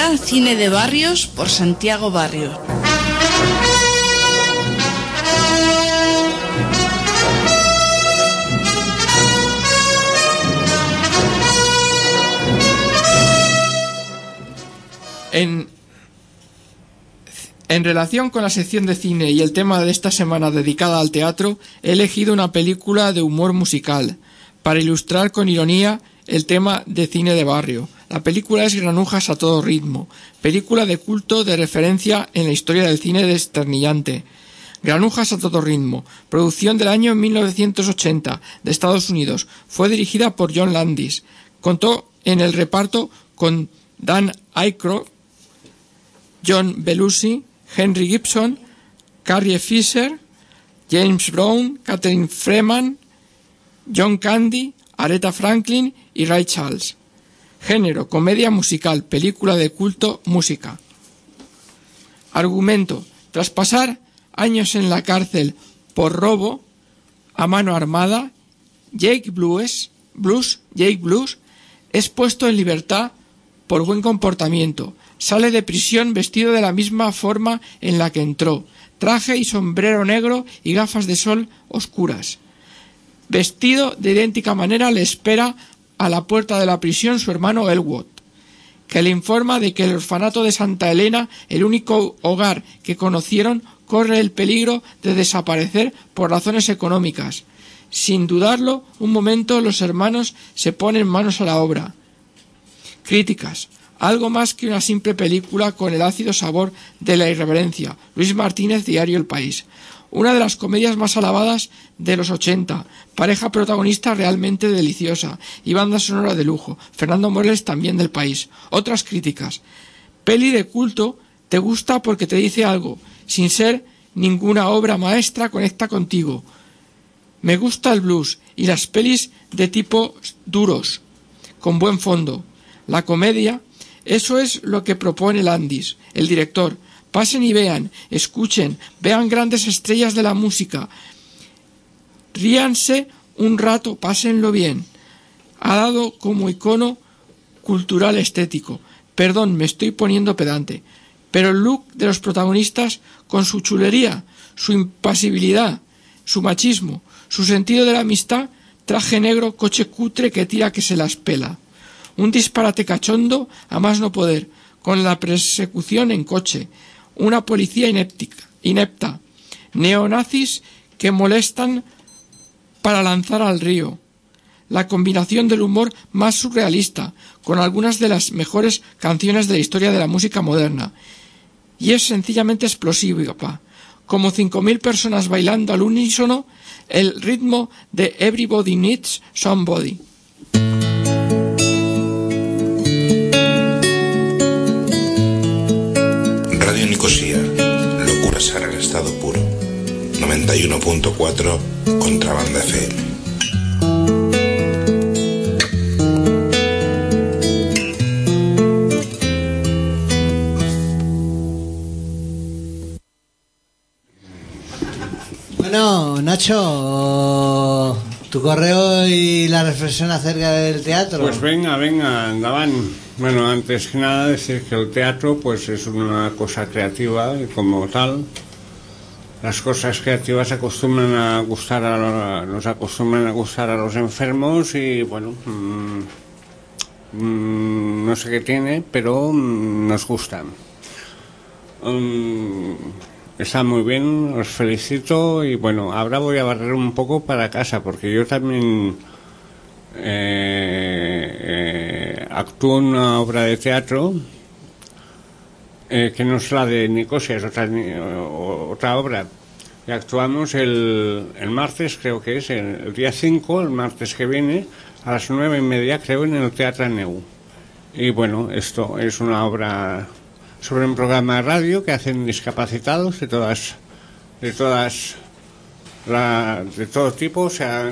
ahora Cine de Barrios por Santiago Barrios. En, en relación con la sección de cine y el tema de esta semana dedicada al teatro, he elegido una película de humor musical para ilustrar con ironía el tema de cine de barrio. La película es Granujas a todo ritmo, película de culto de referencia en la historia del cine desternillante. Granujas a todo ritmo, producción del año mil novecientos ochenta de Estados Unidos, fue dirigida por John Landis. Contó en el reparto con Dan Aykroyd, John Belushi, Henry Gibson, Carrie Fisher, James Brown, Catherine Freeman, John Candy, Aretha Franklin y Ray Charles. Género, comedia musical, película de culto, música. Argumento, tras pasar años en la cárcel por robo a mano armada, Jake Blues, Blues, Jake Blues es puesto en libertad por buen comportamiento. Sale de prisión vestido de la misma forma en la que entró, traje y sombrero negro y gafas de sol oscuras. Vestido de idéntica manera le espera a la puerta de la prisión su hermano Elwood, que le informa de que el orfanato de Santa Elena, el único hogar que conocieron, corre el peligro de desaparecer por razones económicas. Sin dudarlo, un momento los hermanos se ponen manos a la obra. Críticas. Algo más que una simple película con el ácido sabor de la irreverencia. Luis Martínez, Diario El País. Una de las comedias más alabadas de los ochenta. Pareja protagonista realmente deliciosa. Y banda sonora de lujo. Fernando Morales, también del País. Otras críticas. Peli de culto, te gusta porque te dice algo. Sin ser ninguna obra maestra, conecta contigo. Me gusta el blues y las pelis de tipo duros, con buen fondo. La comedia, eso es lo que propone Landis, el director. Pasen y vean, escuchen, vean grandes estrellas de la música. Ríanse un rato, pásenlo bien. Ha dado como icono cultural estético. Perdón, me estoy poniendo pedante. Pero el look de los protagonistas, con su chulería, su impasibilidad, su machismo, su sentido de la amistad, traje negro, coche cutre que tira que se las pela. Un disparate cachondo a más no poder, con la persecución en coche, una policía inéptica, inepta, neonazis que molestan para lanzar al río, la combinación del humor más surrealista, con algunas de las mejores canciones de la historia de la música moderna, y es sencillamente explosiva, como cinco mil personas bailando al unísono el ritmo de Everybody Needs Somebody. Radio Nicosia, locuras en el estado puro. noventa y uno punto cuatro Contrabanda F M. Bueno, Nacho, tu correo y la reflexión acerca del teatro. Pues venga, venga, andaban. Bueno, antes que nada decir que el teatro pues es una cosa creativa y como tal las cosas creativas acostumbran a gustar a, nos acostumbran a gustar a los enfermos y bueno, mmm, mmm, no sé qué tiene, pero mmm, nos gustan. Um, está muy bien, os felicito y bueno, ahora voy a barrer un poco para casa porque yo también eh, eh, actúo en una obra de teatro eh, que no es la de Nicosia, es otra, otra obra. Y actuamos el, el martes, creo que es, el, el día cinco, el martes que viene, a las nueve y media, creo, en el Teatro Neu. Y bueno, esto es una obra sobre un programa de radio que hacen discapacitados de todas, de todas, la, de todo tipo, o sea,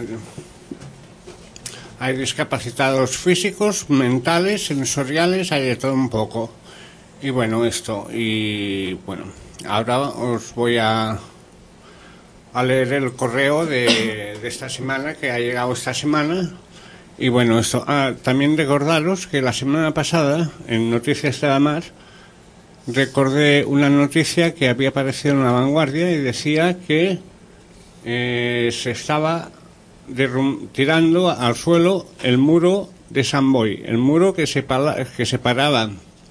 hay discapacitados físicos, mentales, sensoriales, hay de todo un poco. Y bueno, esto, y bueno, ahora os voy a, a leer el correo de, de esta semana, que ha llegado esta semana, Y bueno, esto. Ah, también recordaros que la semana pasada, en Noticias de la Mar, recordé una noticia que había aparecido en La Vanguardia y decía que eh, se estaba derrum- tirando al suelo el muro de San Boi, el muro que, separa, que separaba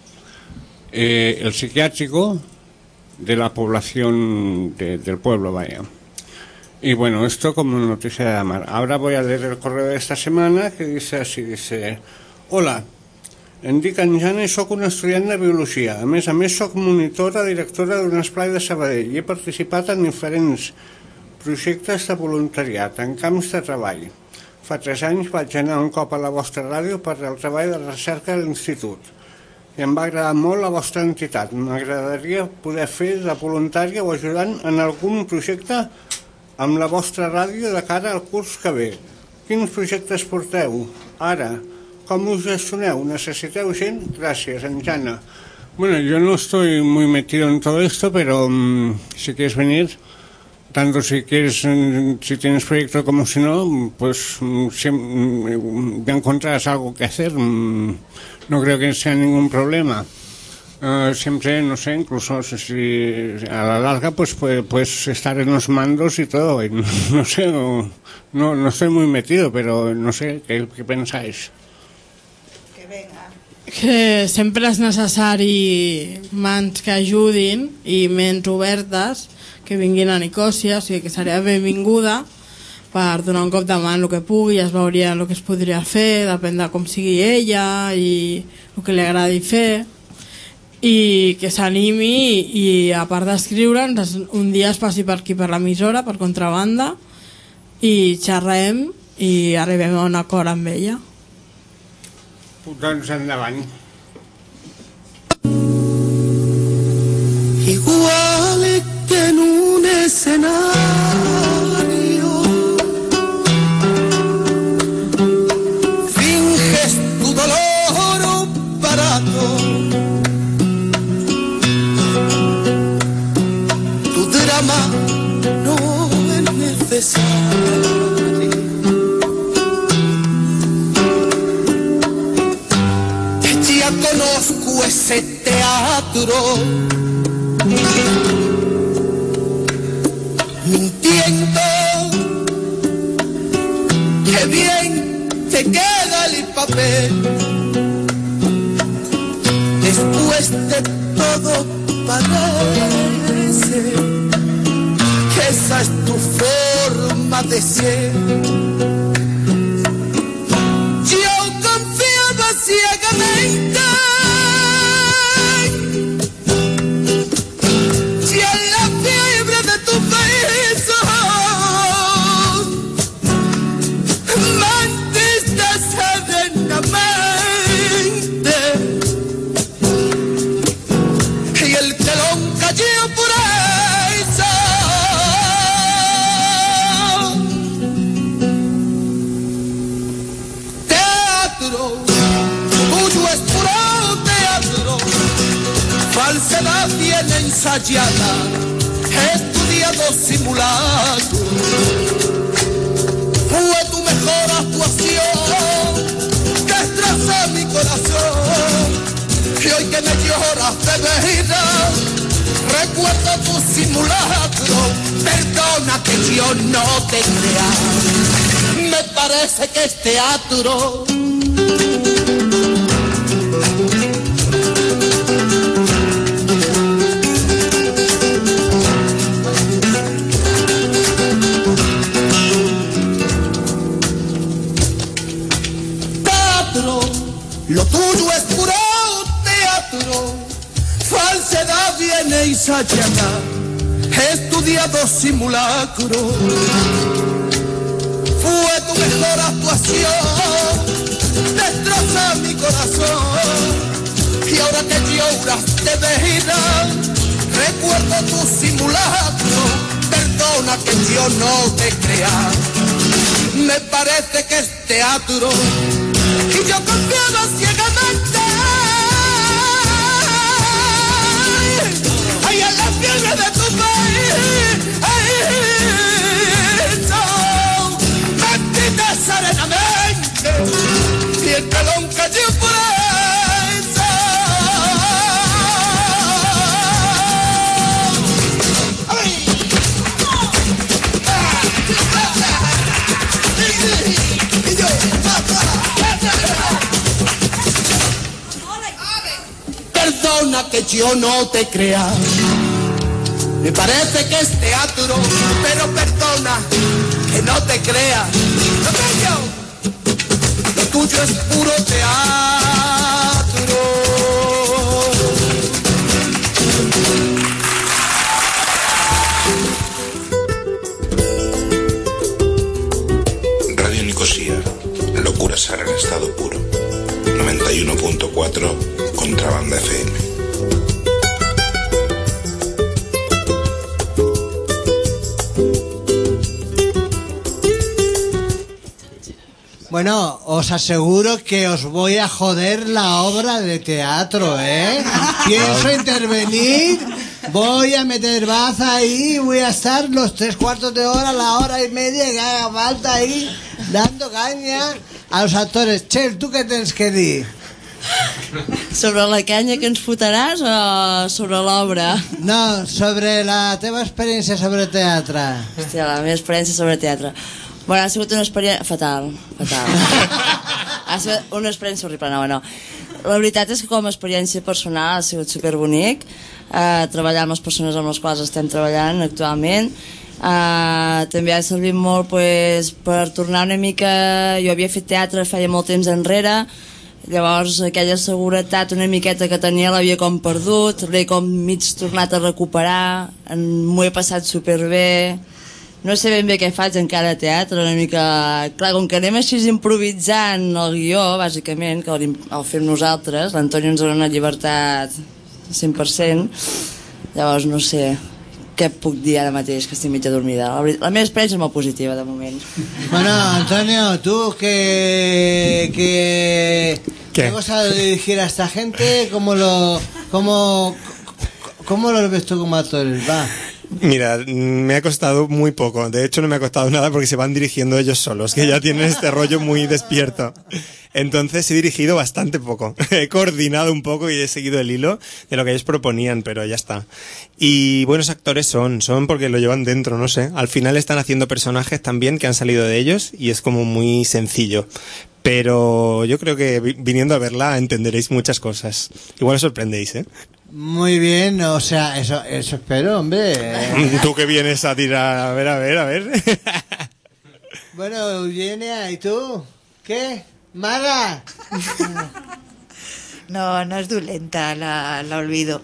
eh, el psiquiátrico de la población de, del pueblo, vaya. Y bueno, esto como noticia de la mar. Ahora voy a leer el correo de esta semana, que dice así, dice: hola, em dic Anjana i sóc una estudiant de biologia. A més a més sóc monitora, directora d'un esplai de Sabadell i he participat en diferents projectes de voluntariat en camps de treball. Fa tres anys vaig anar un cop a la vostra ràdio per al treball de recerca de l'institut i em va agradar molt la vostra entitat. M'agradaria poder fer de voluntària o ajudant en algun projecte amb la vostra ràdio de cara al curs que ve. Quins projectes porteu? Ara, com us gestioneu? ¿Necesiteu gent? Gracias, Anjana. Bueno, yo no estoy muy metido en todo esto, pero um, si quieres venir, tanto si quieres, si tienes proyecto como si no, pues um, ya encontrarás algo que hacer. Um, no creo que sea ningún problema. Uh, siempre, no sé, incluso si a la larga pues puedes, puedes estar en los mandos y todo, y no, no sé, no, no, no estoy muy metido, pero no sé, ¿qué, qué pensáis? Que venga. Que sempre és necessari mans que ajudin i ments obertes que vinguin a Nicòsia, o sigui que seria benvinguda per donar un cop de mà en el que pugui, es veuria el que es podria fer, depèn de com sigui ella i el que li agradi fer, i que s'animi i a part d'escriure'ns un dia es passi per aquí per l'emissora, per Contrabanda, i xerrem i arribem a un acord amb ella. Doncs endavant. Igual que en un escenario finges tu dolor barato, tu drama no es necesario. Ya conozco ese teatro, mintiendo, que bien te queda el papel. Después de todo parece que esa es tu forma de ser. Yo confiaba ciegamente y en la fiebre de tu beso mentiste serenamente y el telón cayó por eso. Teatro, tuyo es puro teatro, falsedad bien ensayada, estudiado simulacro. Fue tu mejor actuación, destrozó mi corazón, y hoy que me lloras de vida, recuerdo tu simulacro. Perdona que yo no te crea, me parece que es teatro. Lo tuyo es puro teatro, falsedad bien ensayada, estudiado simulacro. Fue tu mejor actuación, destroza mi corazón, y ahora que lloras de vida, recuerdo tu simulacro. Perdona que yo no te crea, me parece que es teatro. Y yo confiaba ciegamente, ay, en la fiebre de tu país, ay, mentiste serenamente perdona que yo no te crea. Me parece que es teatro, pero perdona que no te crea. Lo tuyo, lo tuyo es puro teatro. Radio Nicosia, locuras en estado puro. noventa y uno punto cuatro Contrabanda F M. Bueno, os aseguro que os voy a joder la obra de teatro, ¿eh? Pienso intervenir, voy a meter baza ahí, voy a estar los tres cuartos de hora, la hora y media que haga falta ahí, dando caña a los actores. Chef, ¿tú qué tienes que decir? Sobre la canya que ens fotràs o sobre l'obra? No, sobre la teva experiència sobre teatre. Hòstia, la meva experiència sobre teatre. Bueno, ha sigut una experiència... Fatal, fatal. Ha sigut una experiència horrible, no, no. La veritat és que com a experiència personal ha sigut superbonic, eh, treballar amb les persones amb les quals estem treballant actualment. Eh, també ha servit molt pues, per tornar una mica... Jo havia fet teatre feia molt temps enrere, llavors aquella seguretat una miqueta que tenia l'havia com perdut, l'he com mig tornat a recuperar, m'ho he passat superbé. No sé ben bé què faig encara a teatre, una mica... Clar, com que anem així improvisant el guió, bàsicament, que el, el fem nosaltres, l'Antoni ens dona una llibertat cent per cent, llavors no sé què puc dir ara mateix, que estic mitja dormida. La, la meva experiència és molt positiva, de moment. Bueno, Antonio, ¿tú qué, qué, ¿Qué? qué cosa de dirigir a esta gente? ¿Cómo lo, cómo, cómo lo ves tú como actores? Va. Mira, me ha costado muy poco. De hecho, no me ha costado nada porque se van dirigiendo ellos solos, que ya tienen este rollo muy despierto. Entonces he dirigido bastante poco. He coordinado un poco y he seguido el hilo de lo que ellos proponían, pero ya está. Y buenos actores son, son porque lo llevan dentro, no sé. Al final están haciendo personajes también que han salido de ellos y es como muy sencillo. Pero yo creo que viniendo a verla entenderéis muchas cosas. Igual os sorprendéis, ¿eh? Muy bien, o sea, eso, eso espero, hombre. Tú que vienes a tirar, a ver, a ver, a ver. Bueno, Eugenia, ¿y tú? ¿Qué? ¿Mara? No, no és dolenta, la, la olvido.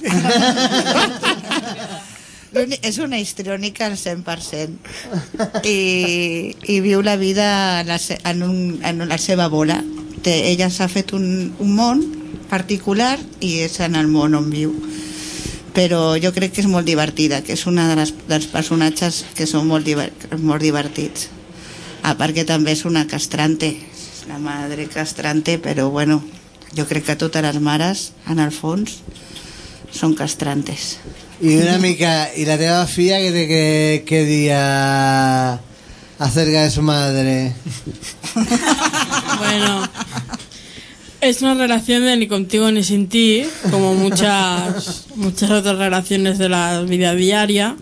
És una histriònica al cent per cent i, i viu la vida en la, en un, en la seva bola. Té, ella s'ha fet un, un món particular i és en el món on viu, però jo crec que és molt divertida, que és una de les, dels personatges que són molt, diver, molt divertits, ah, perquè també és una castrante, és la madre castrante, però bueno, jo crec que totes les mares en el fons són castrantes. Y una mica, ¿y la teva filla que, te, que, que día acerca de su madre? Bueno, es una relación de ni contigo ni sin ti, como muchas muchas otras relaciones de la vida diaria.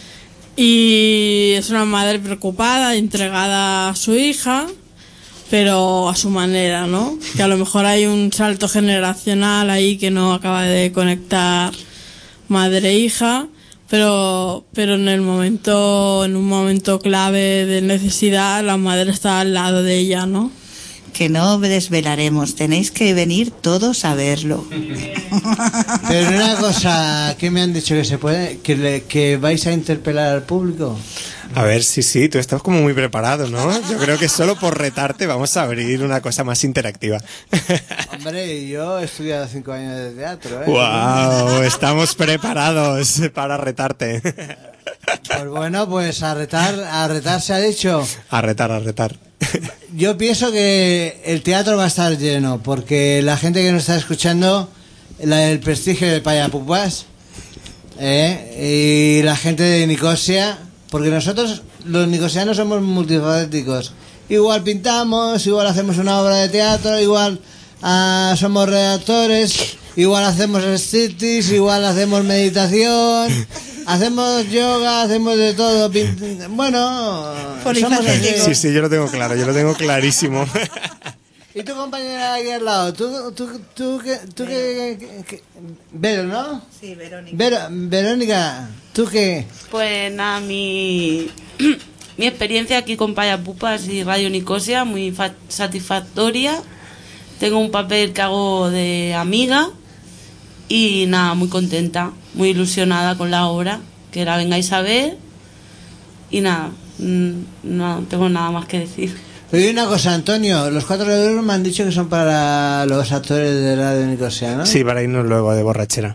Y es una madre preocupada, entregada a su hija, pero a su manera, ¿no? Que a lo mejor hay un salto generacional ahí que no acaba de conectar madre e hija, pero pero en el momento en un momento clave de necesidad la madre está al lado de ella, ¿no? Que no desvelaremos, tenéis que venir todos a verlo. Pero una cosa que me han dicho que se puede, que, le, que vais a interpelar al público. A ver, sí, sí, tú estás como muy preparado, ¿no? Yo creo que solo por retarte vamos a abrir una cosa más interactiva. Hombre, yo he estudiado cinco años de teatro, ¿eh? ¡Wow! Estamos preparados para retarte. Pues bueno, pues a retar, a retar se ha dicho. A retar, a retar. Yo pienso que el teatro va a estar lleno, porque la gente que nos está escuchando, la, el prestigio de Payapupas, ¿eh? Y la gente de Nicosia, porque nosotros los nicosianos somos multifacéticos. Igual pintamos, igual hacemos una obra de teatro, igual uh, somos redactores, igual hacemos striptease, igual hacemos meditación, hacemos yoga, hacemos de todo. Bueno, somos así. Sí, sí, yo lo tengo claro, yo lo tengo clarísimo. ¿Y tu compañera de aquí al lado? ¿Tú, tú, tú, qué, tú qué, qué, qué- Vero, ¿no? Sí, Verónica. Vero, Verónica, ¿tú qué? Pues nada, mi, mi experiencia aquí con Payas Pupas y Radio Nicosia, muy fa- satisfactoria. Tengo un papel que hago de amiga y nada, muy contenta, muy ilusionada con la obra, que la vengáis a ver y nada, mm, no tengo nada más que decir. Oye, una cosa, Antonio, los cuatro euros me han dicho que son para los actores de Radio Nicosia, ¿no? Sí, para irnos luego de borrachera.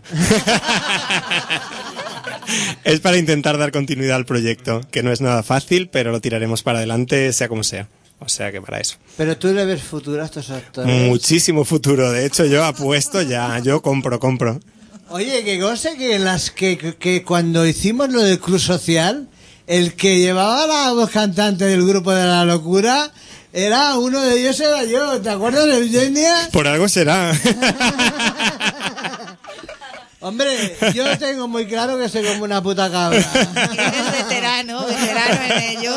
Es para intentar dar continuidad al proyecto, que no es nada fácil, pero lo tiraremos para adelante, sea como sea. O sea que para eso. Pero tú le ves futuro a estos actores. Muchísimo futuro. De hecho, yo apuesto ya. Yo compro, compro. Oye, que cosa que las que, que, que cuando hicimos lo del club social, el que llevaba la voz cantante del grupo de la locura era uno de ellos, era yo. ¿Te acuerdas de Eugenia? Por algo será. Hombre, yo tengo muy claro que soy como una puta cabra. Eres veterano, veterano en ello.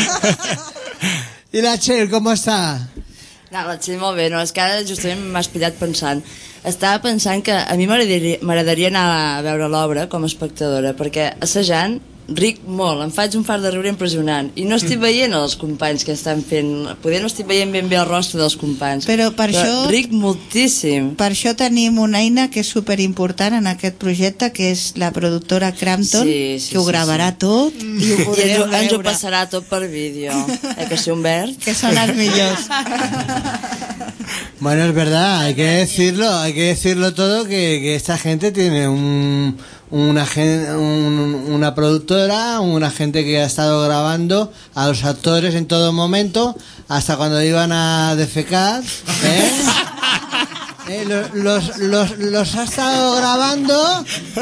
I la Txell, com està? No, la Txell molt bé, no, és que ara justament m'has pillat pensant. Estava pensant que a mi m'agradaria m'agradaria anar a veure l'obra com a espectadora, perquè assajant ric molt, em faig un fart de riure impressionant i no estic veient els companys que estan fent, poder no estic veient ben bé el rostre dels companys, però per però això ric moltíssim. Per això tenim una eina que és superimportant en aquest projecte, que és la productora Crampton, Sí, sí, que ho sí, gravarà sí. tot i ho I podreu ens, ens ho veure. passarà tot per vídeo, eh, que sí, Humbert? Que són els millors. Bueno, es verdad, hay que decirlo, hay que decirlo todo, que, que esta gente tiene un, una, gen- un- una productora, una gente que ha estado grabando a los actores en todo momento, hasta cuando iban a defecar, ¿eh? Eh, los, los, los, los ha estado grabando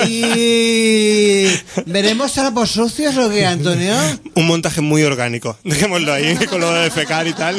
y veremos trapos sucios o qué, Antonio. Un montaje muy orgánico. Dejémoslo ahí, con lo de fecar y tal.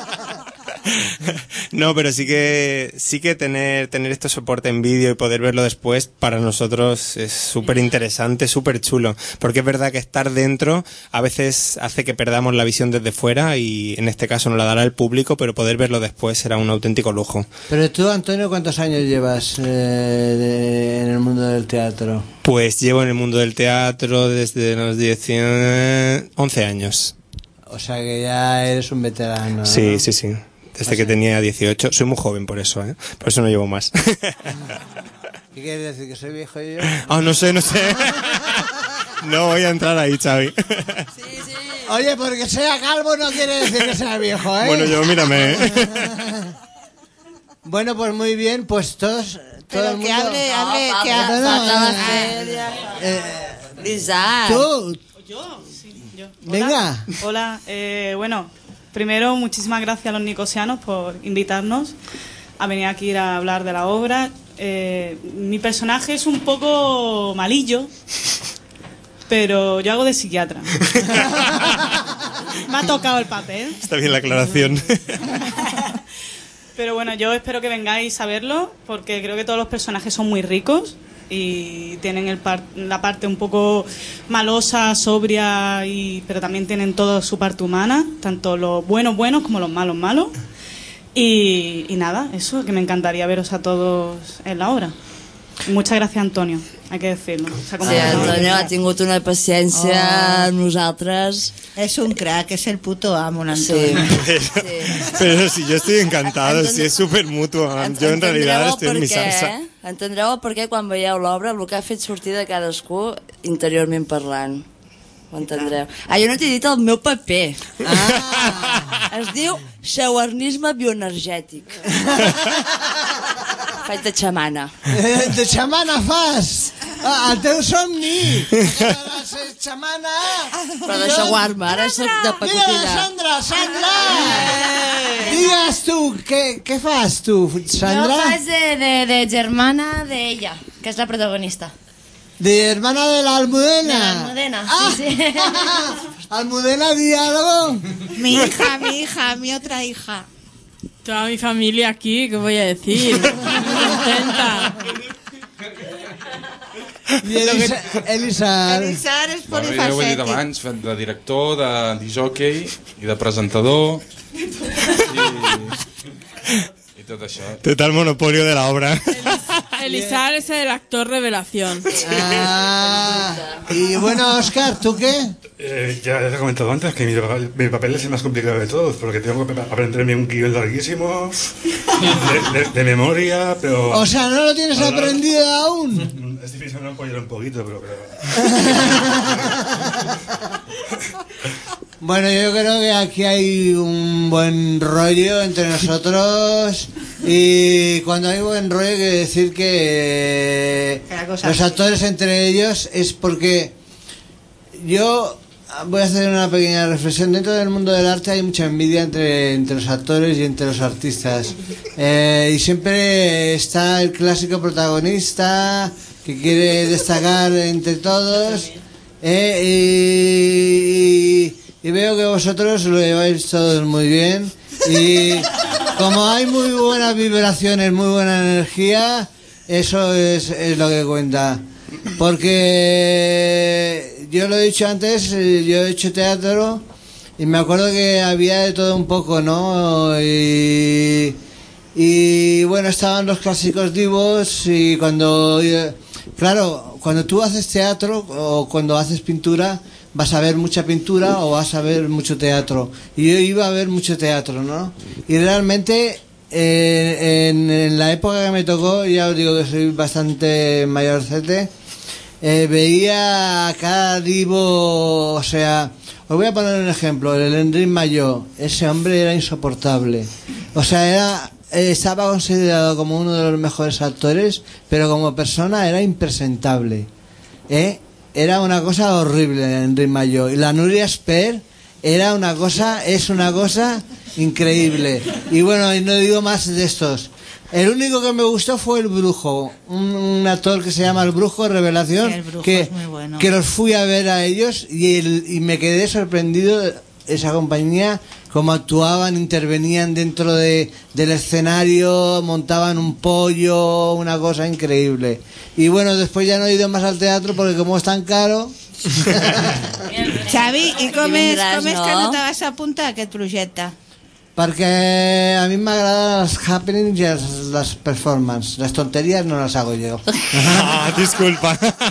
No, pero sí que sí que tener tener este soporte en vídeo y poder verlo después para nosotros es súper interesante, súper chulo, porque es verdad que estar dentro a veces hace que perdamos la visión desde fuera y en este caso nos la dará el público, pero poder verlo después será un auténtico lujo. Pero tú, Antonio, ¿cuántos años llevas eh, de- en el mundo del teatro? Pues llevo en el mundo del teatro desde los diez, once años. O sea que ya eres un veterano, ¿no? Sí, sí, sí. Desde que tenía dieciocho. Soy muy joven por eso, ¿eh? Por eso no llevo más. ¿Qué quiere decir? ¿Que soy viejo yo? Ah, no sé, no sé. No voy a entrar ahí, Xavi. Oye, porque sea calvo no quiere decir que sea viejo, ¿eh? Bueno, yo mírame, ¿eh? Bueno, pues muy bien, pues todos... Todo Pero el que mundo... hable, hable, No, que falta- hable. falta la Ah, Celia. Eh, L'Isaac. tú, Yo, sí, yo. venga. Hola, eh, bueno, primero muchísimas gracias a los nicosianos por invitarnos a venir aquí a hablar de la obra. Eh, mi personaje es un poco malillo, pero yo hago de psiquiatra. Me ha tocado el papel. Está bien la aclaración. Pero bueno, yo espero que vengáis a verlo, porque creo que todos los personajes son muy ricos y tienen el par- la parte un poco malosa, sobria, y, pero también tienen toda su parte humana, tanto los buenos buenos como los malos malos. Y, y nada, eso, que me encantaría veros a todos en la obra. Y muchas gracias, Antonio, hay que decirlo. S'ha Sí, complicado. Antonio ha tingut una paciència Oh. amb nosaltres. Es un crack, es el puto amo, un Sí. Antonio. Pero si yo estoy encantado, si es súper mutuo. Yo en realidad estoy en mi salsa. Eh? Entendreu el per què quan veieu l'obra, el que ha fet sortir de cadascú interiorment parlant. Ho entendreu. Ah, jo no t'he dit el meu paper. Ah. Es diu xauarnisme bioenergètic. Faig de xamana. Eh, de xamana fas! Ah, el teu somni! Ser xamana! Però de xaguarma, ara soc de Mira, pacotina. Sandra, Sandra! Digues tu, què, què fas tu, Sandra? Jo faig de, de, de germana d'ella, que és la protagonista. De hermana de la Almudena. De la Almudena, Ah. sí, sí. Almudena, diálogo. Mi hija, mi hija, mi otra hija. Toda mi familia aquí, ¿qué voy a decir? Contenta. I Elisa, Elisa... Elisar és Bueno, ja ho he dit polifacètic. abans, fet de director, de disjockey i de presentador. I... tot això. Total monopolio de la obra. Elisar es el actor revelación. Ah, y bueno, Oscar, ¿tú qué? Eh, ya he comentado antes que mi papel, mi papel es el más complicado de todos, porque tengo que aprenderme un guión larguísimo, de, de, de memoria, pero... O sea, ¿no lo tienes Hablar- aprendido aún? Es difícil no apoyar un poquito, pero... pero... Bueno, yo creo que aquí hay un buen rollo entre nosotros y cuando hay buen rollo hay que decir que Que la cosa los sí. actores entre ellos es porque yo voy a hacer una pequeña reflexión. Dentro del mundo del arte hay mucha envidia entre, entre los actores y entre los artistas. Eh, y siempre está el clásico protagonista que quiere destacar entre todos. Eh, y, y veo que vosotros lo lleváis todos muy bien. Y como hay muy buenas vibraciones, muy buena energía, eso es, es lo que cuenta. Porque yo lo he dicho antes, eh, yo he hecho teatro y me acuerdo que había de todo un poco, ¿no? Y, y bueno, estaban los clásicos divos y cuando... eh, Claro, cuando tú haces teatro o cuando haces pintura, vas a ver mucha pintura o vas a ver mucho teatro. Y yo iba a ver mucho teatro, ¿no? Y realmente eh, en, en la época que me tocó, ya os digo que soy bastante mayorcete, eh, veía a cada divo, o sea, os voy a poner un ejemplo, el Enric Mayor, ese hombre era insoportable. O sea, era... estaba considerado como uno de los mejores actores, pero como persona era impresentable. ¿Eh? Era una cosa horrible Enric Mayor. Y la Núria Esper era una cosa, es una cosa increíble. Y bueno, y no digo más de estos. El único que me gustó fue El Brujo, un, un actor que se llama El Brujo, Revelación, El Brujo que, es muy bueno. que los fui a ver a ellos y, el, y me quedé sorprendido de esa compañía, cómo actuaban, intervenían dentro de, del escenario, montaban un pollo, una cosa increíble. Y bueno, después ya no he ido más al teatro porque como es tan caro... Xavi, i com és, Vindràs, com és que no? no te vas apuntar a aquest projecte? Perquè a mi m'agraden els happenings i els, les performances. Les tonteries no les hago yo. Ah, disculpa.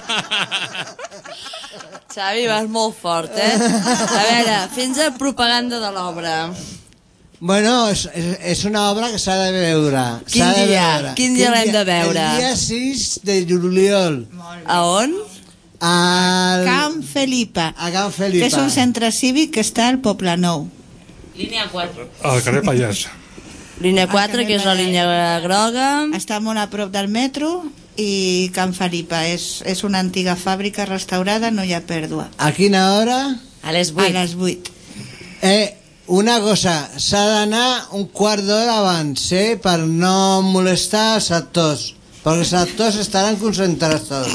Xavi, vas molt fort, eh? A veure, fins a propaganda de l'obra. Bueno, és, és, és una obra que s'ha de veure. Quin s'ha de dia? veure. Quin dia l'hem de veure? El dia sis de juliol. A on? Al... Camp Felipa, A Camp Felipa. que és un centre cívic que està al Poble Nou. Línia quatre. Al carrer Pallars. Línia quatre, que és la línia groga. Està molt a prop del metro i Camp Felipa és, és una antiga fàbrica restaurada, no hi ha pèrdua. A quina hora? A les A les vuit. Eh, una cosa, s'ha d'anar un quart d'hora abans, eh, per no molestar els actors, perquè els actors estaran concentrats tots.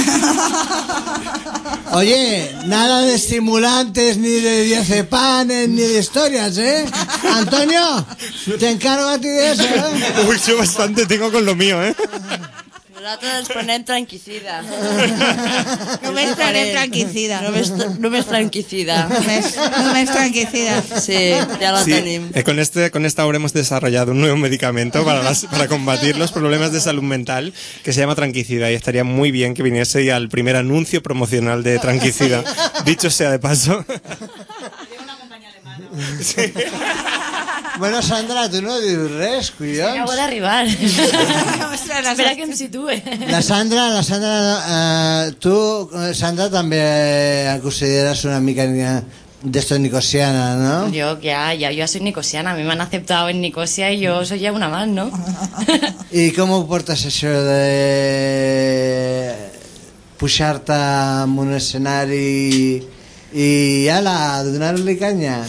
Oye, nada de estimulantes, ni de diazepanes, ni de historias, ¿eh? Antonio, te encargo a ti de eso, ¿eh? Uy, yo bastante tengo con lo mío, ¿eh? Nosaltres ens prenem tranquicida. Només prenem tranquicida. Només, només tranquicida. Només, només tranquicida. Sí, ja la Sí, tenim. eh, con, este, con esta obra hemos desarrollado un nuevo medicamento para, las, para combatir los problemas de salud mental que se llama Tranquicida y estaría muy bien que viniese ya al primer anuncio promocional de Tranquicida. Dicho sea de paso. Sí. Bueno, Sandra, tu no dius res, collons. Acabo d'arribar. Espera que em situe. La Sandra, la Sandra, eh, tu, eh, Sandra, també eh, consideres una mica de esto nicosiana, ¿no? Yo ya, ya, yo ya soy nicosiana, a mí me han aceptado en Nicosia y yo soy ya una más, ¿no? I com ho portes això de pujar-te en un escenari i ala, donar-li canya?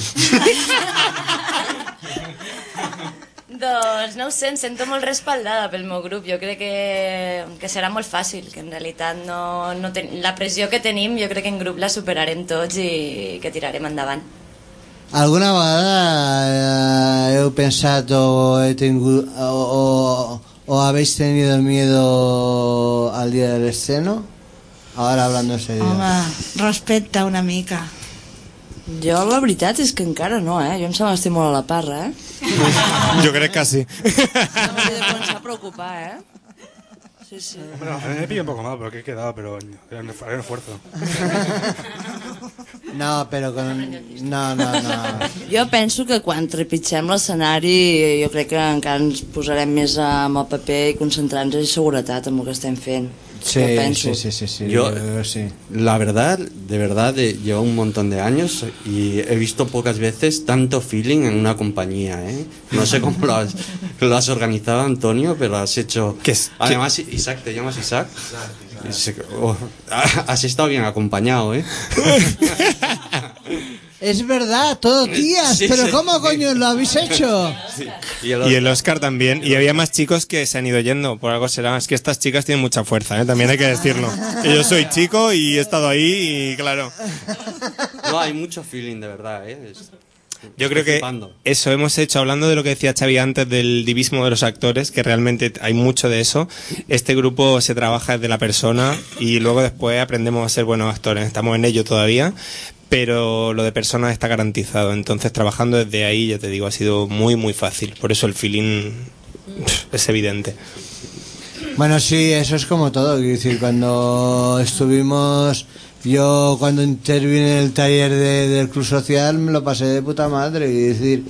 Doncs no ho sé, em sento molt respaldada pel meu grup. Jo crec que, que serà molt fàcil, que en realitat no, no ten... la pressió que tenim jo crec que en grup la superarem tots i que tirarem endavant. Alguna vegada eh, heu pensat o he tingut o, o, o habéis tenido miedo al día del estreno? Ahora hablando en serio. Home, respecta una mica. Jo la veritat és que encara no, eh? Jo em sembla que estic molt a la parra, eh? Jo crec que sí. M'he de començar a preocupar, eh? Sí, sí. Bueno, a mí me pilla un poco mal porque he quedado, pero haré un haré un esfuerzo. No, però con... No, no, no. Jo penso que quan trepitgem l'escenari jo crec que encara ens posarem més amb el paper i concentrar-nos en seguretat amb el que estem fent. Sí, Jo penso. sí, sí, sí, sí. Yo, Yo, sí. la verdad, de verdad, eh, llevo un montón de años y he visto pocas veces tanto feeling en una compañía, ¿eh? No sé cómo lo has, lo has organizado, Antonio, pero has hecho... ¿Qué es? Además, Isaac, ¿te llamas Isaac? Isaac. Oh, has estado bien acompañado, ¿eh? Es verdad, todo tías, Sí, pero sí. ¿cómo coño lo habéis hecho? Sí. Y el Oscar también. Y había más chicos que se han ido yendo. Por algo será. Es que estas chicas tienen mucha fuerza, ¿eh? También hay que decirlo. Que yo soy chico y he estado ahí y claro. No, hay mucho feeling, de verdad, ¿eh? Es- Yo creo que eso hemos hecho, hablando de lo que decía Xavi antes del divismo de los actores, que realmente hay mucho de eso. Este grupo se trabaja desde la persona y luego después aprendemos a ser buenos actores. Estamos en ello todavía, pero lo de persona está garantizado. Entonces, trabajando desde ahí, ya te digo, ha sido muy, muy fácil. Por eso el feeling pff, es evidente. Bueno, sí, eso es como todo. Quiero decir, cuando estuvimos... Yo cuando intervine en el taller de- del Club Social me lo pasé de puta madre. Y decir,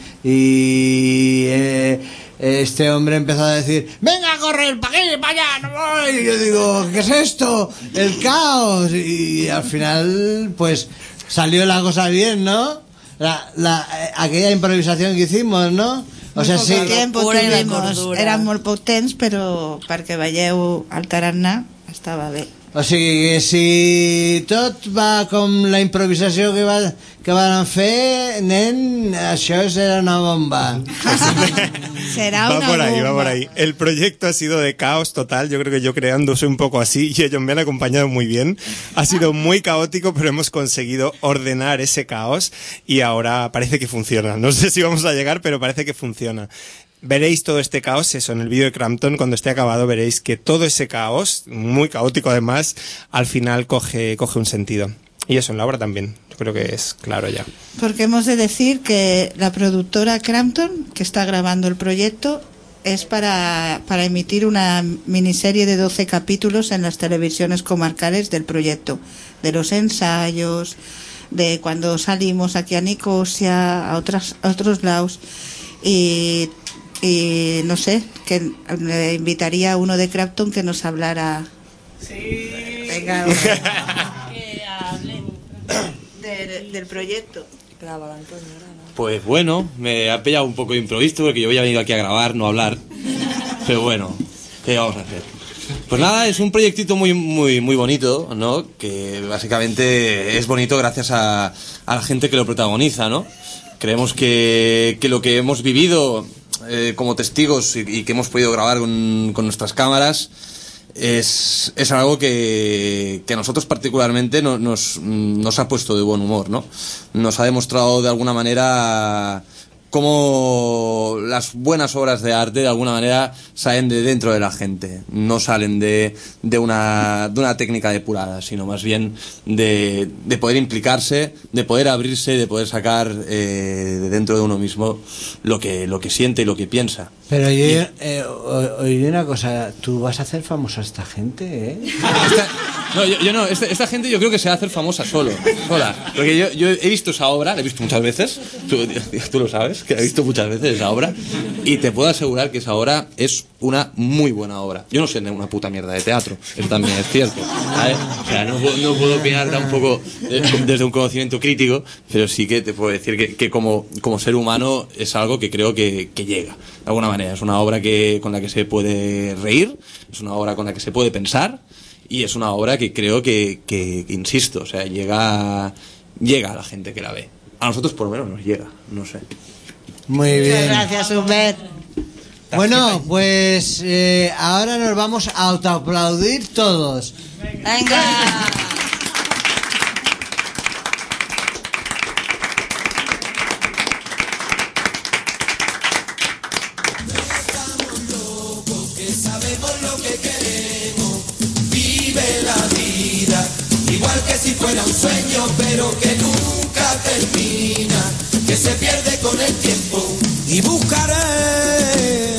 y eh, este hombre empezó a decir, venga a correr, para aquí, para allá, no voy. Y yo digo, ¿qué es esto? El caos. Y al final, pues, salió la cosa bien, ¿no? La, la, eh, aquella improvisación que hicimos, ¿no? O sea, sí. Poc tiempo cordura i la tuvimos, cordura. érem molt poc temps, però perquè veieu el tarannà estava bé. O sigui que si tot va com la improvisació que, va, que van fer, nen, això serà una bomba. Serà Va una por ahí, va bomba. por ahí. El proyecto ha sido de caos total. Yo creo que yo creando soy un poco así y ellos me han acompañado muy bien. Ha sido muy caótico, pero hemos conseguido ordenar ese caos y ahora parece que funciona. No sé si vamos a llegar, pero parece que funciona. Veréis todo este caos, eso, en el vídeo de Crampton, cuando esté acabado veréis que todo ese caos, muy caótico además, al final coge, coge un sentido. Y eso en la obra también, yo creo que es claro ya. Porque hemos de decir que la productora Crampton, que está grabando el proyecto, es para, para emitir una miniserie de doce capítulos en las televisiones comarcales del proyecto, de los ensayos, de cuando salimos aquí a Nicosia, a, otras, a otros lados, y, y no sé, que le invitaría a uno de Crampton que nos hablara. Sí. Venga, de- del proyecto. Graba, Antonio, graba. Pues bueno, me ha pillado un poco de improviso porque yo había venido aquí a grabar, no a hablar. Pero bueno, ¿qué vamos a hacer? Pues nada, es un proyectito muy muy muy bonito, ¿no? Que básicamente es bonito gracias a, a la gente que lo protagoniza, ¿no? Creemos que, que lo que hemos vivido eh, como testigos y, y que hemos podido grabar con, con nuestras cámaras es, es algo que, que a nosotros particularmente no, nos, nos ha puesto de buen humor, ¿no? Nos ha demostrado de alguna manera cómo las buenas obras de arte de alguna manera salen de dentro de la gente, no salen de, de, una, de una técnica depurada, sino más bien de, de poder implicarse, de poder abrirse, de poder sacar eh, de dentro de uno mismo lo que, lo que siente y lo que piensa. Pero oye, eh, o- oye una cosa, tú vas a hacer famosa a esta gente, ¿eh? No, yo, yo no, esta, esta gente yo creo que se va a hacer famosa solo, sola. Porque yo, yo he visto esa obra, la he visto muchas veces, tú, tú lo sabes, que la he visto muchas veces esa obra, y te puedo asegurar que esa obra es una muy buena obra. Yo no sé de una puta mierda de teatro, eso también es cierto, ¿sabes? O sea, no, puedo- no puedo opinar tampoco eh, desde un conocimiento crítico, pero sí que te puedo decir que, que como, como ser humano es algo que creo que, que llega, de alguna manera. Es una obra que, con la que se puede reír, es una obra con la que se puede pensar, y es una obra que creo que, que, que, insisto, o sea, llega, llega a la gente que la ve. A nosotros por lo menos nos llega, no sé. Muy Muchas bien. gracias, Hubert. Bueno, pues eh, ahora nos vamos a autoaplaudir todos. Venga. Que sabemos lo que queremos, vive la vida igual que si fuera un sueño, pero que nunca termina. que se pierde con el tiempo y buscaré.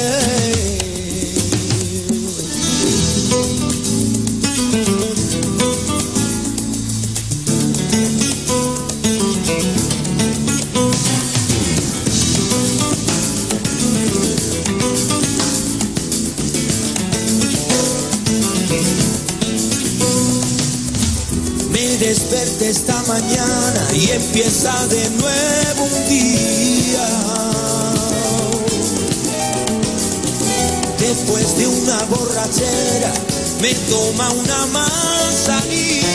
Desperté esta mañana y empieza de nuevo un día. Después de una borrachera me toma una manzanilla.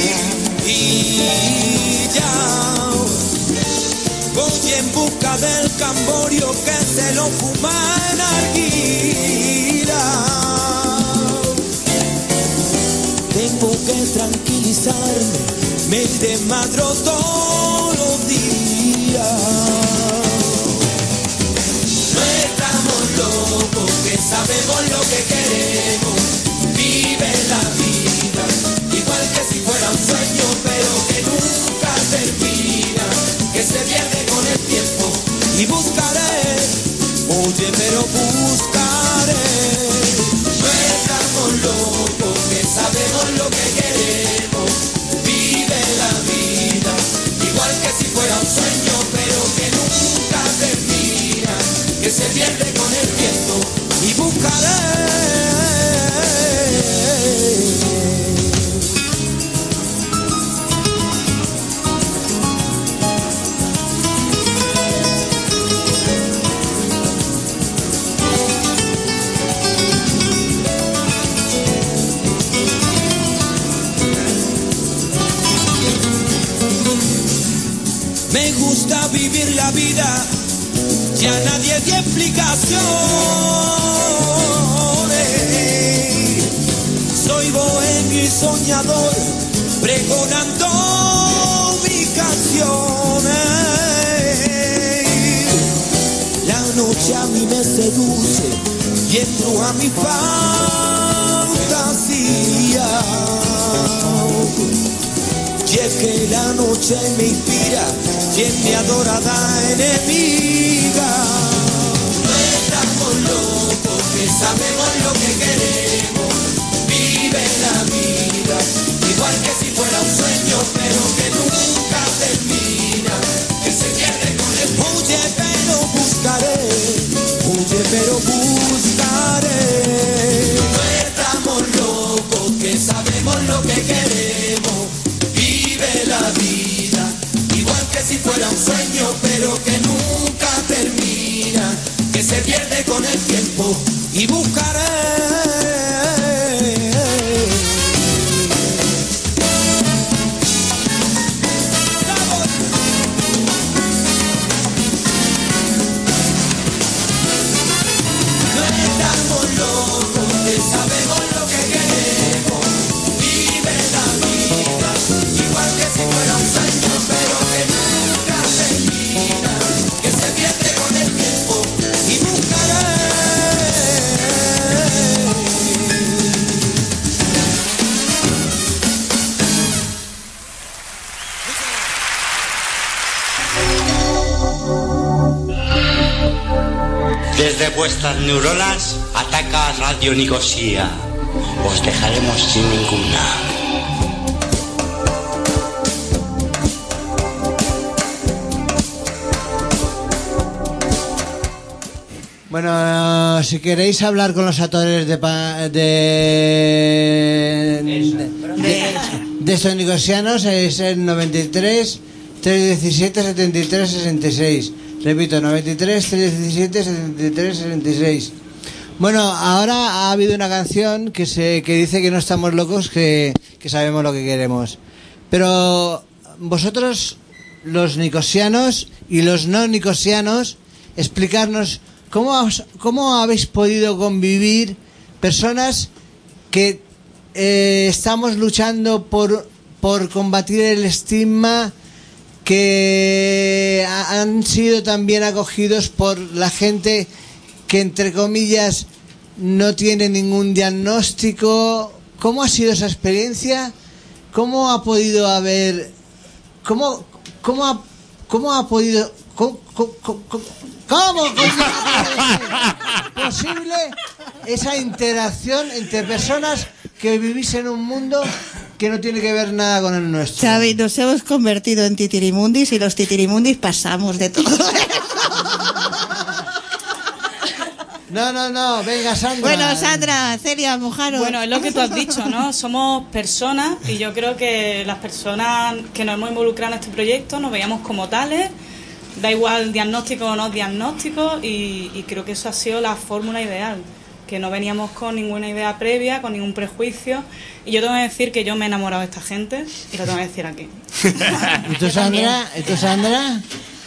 Voy en busca del camborio que se lo fuma en arguila. Tengo que tranquilizarme, me desmadro todos los días. No estamos locos, que sabemos lo que queremos. Vive la vida, igual que si fuera un sueño, pero que nunca termina, que se pierde con el tiempo. Y buscaré, oye, pero buscaré. No estamos locos, que sabemos lo que queremos. La vida, igual que si fuera un sueño, pero que nunca termina, que se pierde con el tiempo y buscaré. Me gusta vivir la vida, ya nadie dio explicaciones. Soy bohemio y soñador, pregonando mis canciones. La noche a mí me seduce y entro a mi fantasía. Y es que la noche me inspira y es mi adorada enemiga. No estamos locos, que sabemos lo que queremos. Vive la vida, igual que si fuera un sueño, pero que nunca termina, que se pierde con el tiempo. Oye, pero buscaré, oye, pero buscaré. No estamos locos, que sabemos lo que queremos. La vida, igual que si fuera un sueño, pero que nunca termina, que se pierde con el tiempo y buscaré. No estamos locos, que sabemos lo que queremos. Vive la vida, igual que si fuera un sueño, pero que nunca termina, que se pierde con el tiempo y buscaré. Desde vuestras neuronas ataca Radio Nicosia. Os dejaremos sin ninguna. Bueno, si queréis hablar con los actores de pa- de de, de estos nicosianos es el noventa y tres, trescientos diecisiete, setenta y tres, sesenta y seis. Repito, noventa y tres, trescientos diecisiete, setenta y tres, sesenta y seis. Bueno, ahora ha habido una canción que se que dice que no estamos locos, que, que sabemos lo que queremos. Pero vosotros, los nicosianos y los no nicosianos, explicarnos cómo, has- cómo habéis podido convivir personas que eh, estamos luchando por, por combatir el estigma, que ha- han sido también acogidos por la gente que, entre comillas, no tiene ningún diagnóstico. ¿Cómo ha sido esa experiencia? ¿Cómo ha podido haber... ¿Cómo, cómo, ha, cómo ha podido ¿Cómo? ¿Cómo? ¿Cómo? ¿Cómo es posible esa interacción entre personas que vivís en un mundo que no tiene que ver nada con el nuestro? Xavi, nos hemos convertido en titirimundis y los titirimundis pasamos de todo. No, no, no, venga, Sandra. Bueno, Sandra, Celia, Mujaro. Bueno, es lo que tú has dicho, ¿no? Somos personas y yo creo que las personas que nos hemos involucrado en este proyecto nos veíamos como tales, da igual diagnóstico o no diagnóstico, y, y creo que eso ha sido la fórmula ideal, que no veníamos con ninguna idea previa, con ningún prejuicio, y yo tengo que decir que yo me he enamorado de esta gente y lo tengo que decir aquí. ¿Y tú, Sandra? ¿Y tú, Sandra?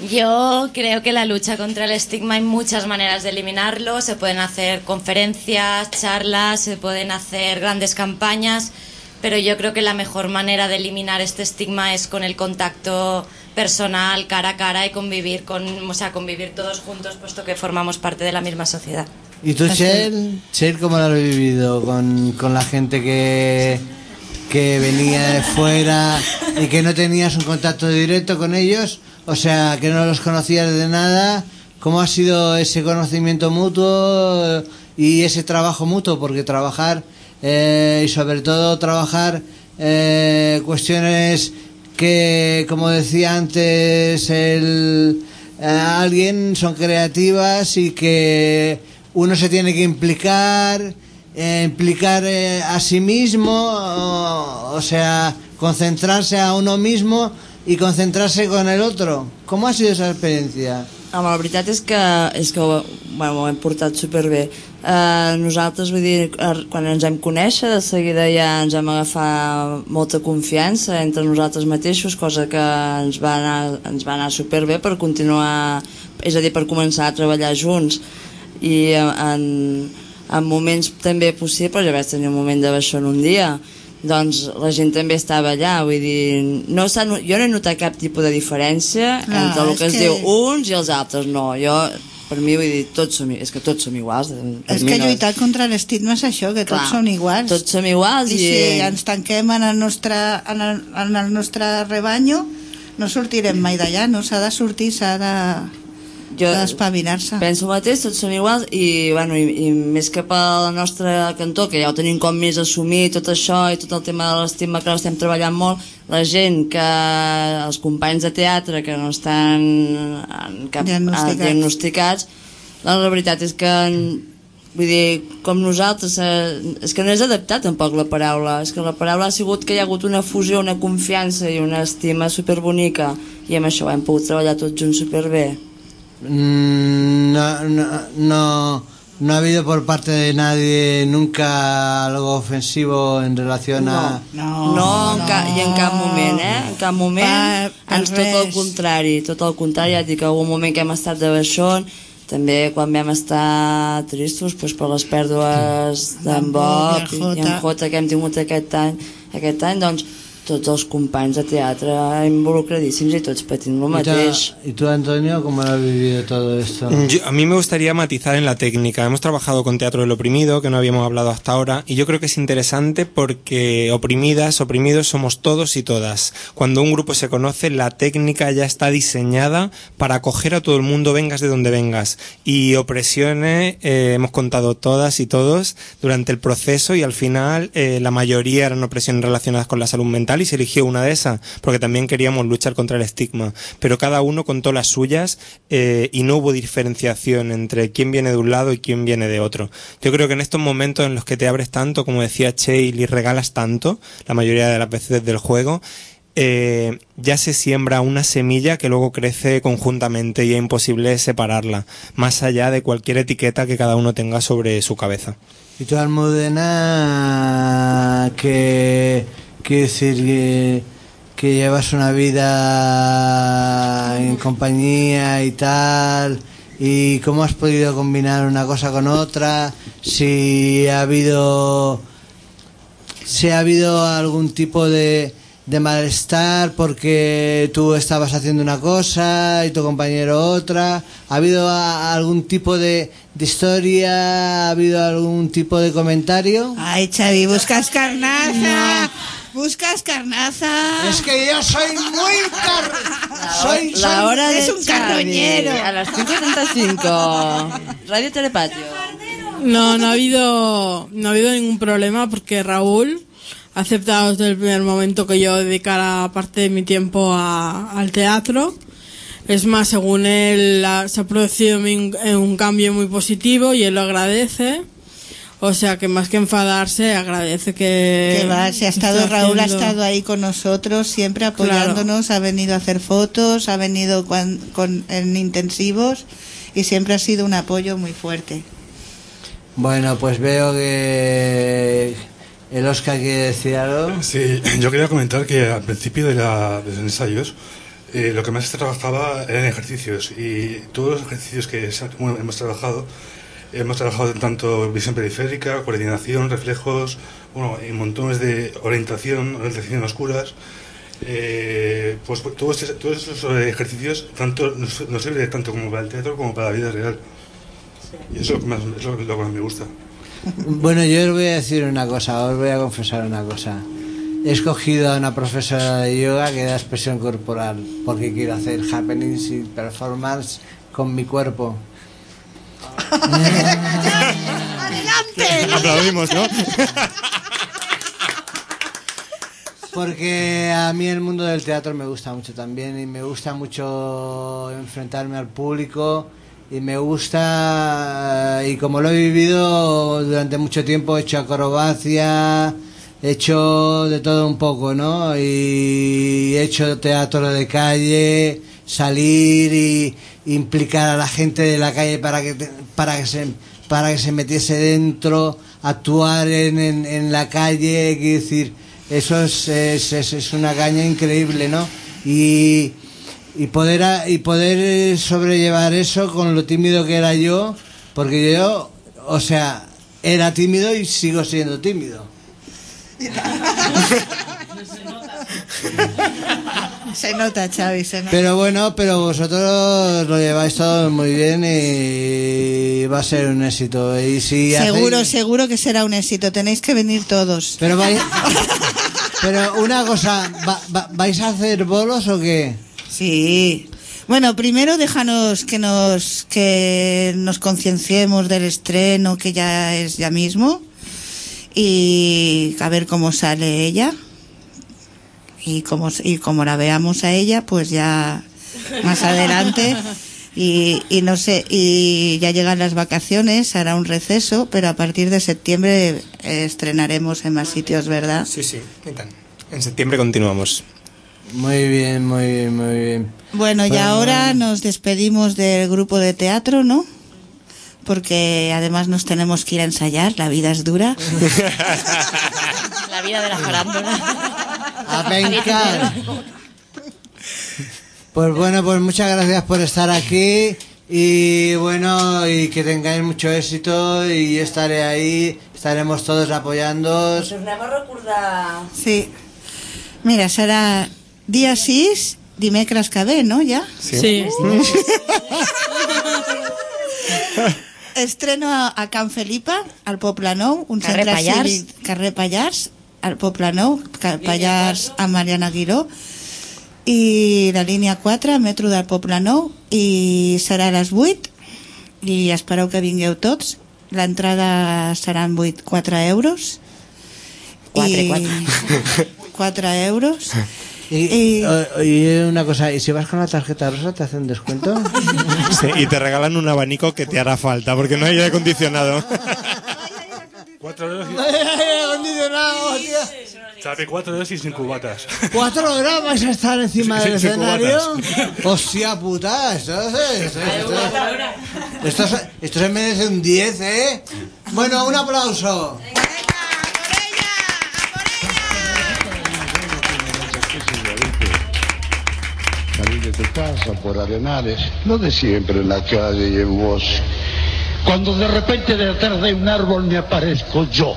Yo creo que la lucha contra el estigma hay muchas maneras de eliminarlo. Se pueden hacer conferencias, charlas, se pueden hacer grandes campañas, pero yo creo que la mejor manera de eliminar este estigma es con el contacto personal, cara a cara, y convivir con, o sea, convivir todos juntos, puesto que formamos parte de la misma sociedad. ¿Y tú, Chel? Chel, ¿cómo lo has vivido con, con la gente que, que venía de fuera y que no tenías un contacto directo con ellos? O sea, que no los conocías de nada. ¿Cómo ha sido ese conocimiento mutuo y ese trabajo mutuo? Porque trabajar, eh, y sobre todo trabajar eh, cuestiones que, como decía antes el, eh, alguien, son creativas y que uno se tiene que implicar, eh, implicar eh, a sí mismo, o, o sea, concentrarse a uno mismo i concentrarse con el otro. Com ha sido esa experiència? Home, la veritat és que, és que bueno, ho hem portat superbé. Uh, nosaltres, vull dir, quan ens vam conèixer, de seguida ja ens vam agafar molta confiança entre nosaltres mateixos, cosa que ens va anar, ens va anar superbé per continuar, és a dir, per començar a treballar junts. I en, en moments també possibles, ja vaig tenir un moment de baixón un dia, doncs la gent també estava allà, vull dir, no jo no he notat cap tipus de diferència ah, entre el que es que... diu uns i els altres, no, jo, per mi, vull dir, tots som, és que tots som iguals. És que lluitar no... contra l'estigma és això, que tots Clar, són iguals. Tots som iguals. I, i si ens tanquem en el nostre, en el, en el nostre rebanyo, no sortirem mai d'allà, no? S'ha de sortir, s'ha de... d'espavilar-se. Penso el mateix, tots som iguals i, bueno, i, i més que pel nostre cantó, que ja ho tenim com més assumit tot això i tot el tema de l'estigma que l'estem treballant molt, la gent que els companys de teatre que no estan en cap, diagnosticats, ah, diagnosticats la, la veritat és que vull dir, com nosaltres és que no és adaptat tampoc la paraula, és que la paraula ha sigut que hi ha hagut una fusió, una confiança i una estima superbonica i amb això hem pogut treballar tots junts superbé. No, no, no, no ha habido por parte de nadie nunca algo ofensivo en relación a... No, no, no, no. Ca, i en cap moment, eh? En cap moment, pa, ens tot el contrari, tot el contrari, ja et dic, algun moment que hem estat de baixón, també quan vam estar tristos doncs, per les pèrdues d'en Bob i en Jota que hem tingut aquest any, aquest any, doncs tots els companys de teatre involucradísimos y todos patint lo mateix. ¿Y tú, Antonio, cómo lo has vivido todo esto? Yo, a mí me gustaría matizar en la técnica. Hemos trabajado con Teatro del Oprimido, que no habíamos hablado hasta ahora, y yo creo que es interesante porque oprimidas, oprimidos somos todos y todas. Cuando un grupo se conoce, la técnica ya está diseñada para acoger a todo el mundo, vengas de donde vengas. Y opresiones eh, hemos contado todas y todos durante el proceso, y al final eh, la mayoría eran opresiones relacionadas con la salud mental, y se eligió una de esas porque también queríamos luchar contra el estigma, pero cada uno contó las suyas eh, y no hubo diferenciación entre quién viene de un lado y quién viene de otro. Yo creo que en estos momentos en los que te abres tanto, como decía Cheil, y regalas tanto, la mayoría de las veces del juego, eh, ya se siembra una semilla que luego crece conjuntamente y es imposible separarla, más allá de cualquier etiqueta que cada uno tenga sobre su cabeza. Y tú, Almudena, que... Quiere decir que, que llevas una vida en compañía y tal, y cómo has podido combinar una cosa con otra, si ha habido si ha habido algún tipo de, de malestar porque tú estabas haciendo una cosa y tu compañero otra, ha habido a, algún tipo de, de historia, ha habido algún tipo de comentario. Ay, Xavi, buscas carnaza. No. Buscas carnaza. Es que yo soy muy car... soy, La soy- hora de es un carroñero. A las cinco treinta y cinco. Radio Telepatio. No, no ha habido, no ha habido ningún problema porque Raúl ha aceptado desde el primer momento que yo dedicara parte de mi tiempo a- al teatro. Es más, según él, la- se ha producido un, un cambio muy positivo y él lo agradece. O sea que más que enfadarse, agradece que... Que va, si ha estado esté Raúl, ha haciendo- estado ahí con nosotros, siempre apoyándonos, ha venido a hacer fotos, ha venido cuan- con, en intensivos y siempre ha sido un apoyo muy fuerte. Bueno, pues veo que el Oscar quiere decir algo. Sí, yo quería comentar que al principio de, la, de los ensayos eh, lo que más se trabajaba eran ejercicios y todos los ejercicios que sa- bueno, hemos trabajado, hemos trabajado en tanto visión periférica, coordinación, reflejos, bueno, y montones de orientación, orientación en oscuras. Eh, pues pues, todos, estos- todos esos ejercicios tanto nos, nos sirven tanto como para el teatro como para la vida real. Y eso es lo que más, es lo, lo que más me gusta. Bueno, yo os voy a decir una cosa, os voy a confesar una cosa. He escogido a una profesora de yoga que da expresión corporal, porque quiero hacer happenings y performance con mi cuerpo. ¡Adelante! Aplaudimos, ¿no? Porque a mí el mundo del teatro me gusta mucho también y me gusta mucho enfrentarme al público y me gusta, y como lo he vivido durante mucho tiempo, he hecho acrobacia, he hecho de todo un poco, ¿no? Y he hecho teatro de calle, salir y implicar a la gente de la calle para que te- para que se para que se metiese dentro, actuar en, en, en la calle, quiero decir, eso es, es, es, es una caña increíble, ¿no? Y, y poder a- y poder sobrellevar eso con lo tímido que era yo, porque yo, o sea, era tímido y sigo siendo tímido. Se nota, Xavi, se nota. Pero bueno, pero vosotros lo lleváis todo muy bien y va a ser un éxito. Y si Seguro, hacéis- seguro que será un éxito. Tenéis que venir todos. Pero vais, pero una cosa, ¿va- va- ¿vais a hacer bolos o qué? Sí. Bueno, primero déjanos que nos que nos concienciemos del estreno, que ya es ya mismo, y a ver cómo sale ella. Y como y como la veamos a ella, pues ya más adelante. Y, y no sé, y ya llegan las vacaciones, hará un receso, pero a partir de septiembre eh, estrenaremos en más sitios, ¿verdad? Sí, sí. ¿Qué tal? En septiembre continuamos. Muy bien, muy bien, muy bien. Bueno, y Bueno, ahora nos despedimos del grupo de teatro, ¿no? Porque además nos tenemos que ir a ensayar, la vida es dura. La vida de la farándula. A pencar. Pues bueno, pues muchas gracias por estar aquí y bueno, y que tengáis mucho éxito y yo estaré ahí, estaremos todos apoyándoos. Tornem a recordar... Sí. Mira, serà dia sis, dimecres que ve, no, ja? Sí. Sí. Estreno a, a Can Felipa, al Poble Nou, un Carrer centre Pallars. cívic, carrer Pallars, al Poble Nou, ca- Pallars a Mariana Guiró, i la línia quatre, metro del Poble Nou, i serà a les vuit, i espereu que vingueu tots. L'entrada seran vuit, quatre euros. Quatre, I- quatre. quatre euros. Y, o- y una cosa, ¿y si vas con la tarjeta rosa te hacen descuento? Sí, y te regalan un abanico que te hará falta, porque no hay aire acondicionado. Cuatro euros y... acondicionado, Chape, cuatro euros y sin cubatas. ¿Cuatro horas vais a estar encima Sí, del sí, escenario? cubatas. Hostia puta, esto, es- esto, esto, esto, esto se merece un diez, ¿eh? Bueno, un aplauso. Salir de tu casa por Arenales, no de siempre en la calle y en voz. Cuando de repente detrás de un árbol me aparezco yo.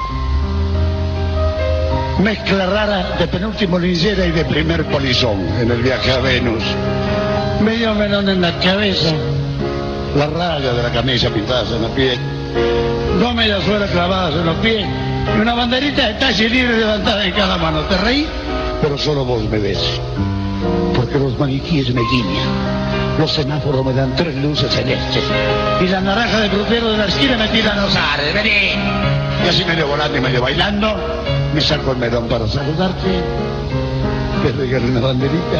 Mezcla rara de penúltimo linchera y de primer polizón en el viaje a Venus. Medio melón en la cabeza, la raya de la camisa pintada en la piel, dos medias suelas clavadas en los pies y una banderita de taxi libre levantada en cada mano. Te reí, pero solo vos me ves. Porque los maniquíes me guiñan, los semáforos me dan tres luces celestes y la naranja de crucero de la esquina me tiran los ares. Vení. Y así medio volando y medio bailando, me saco el melón para saludarte, te regalo una banderita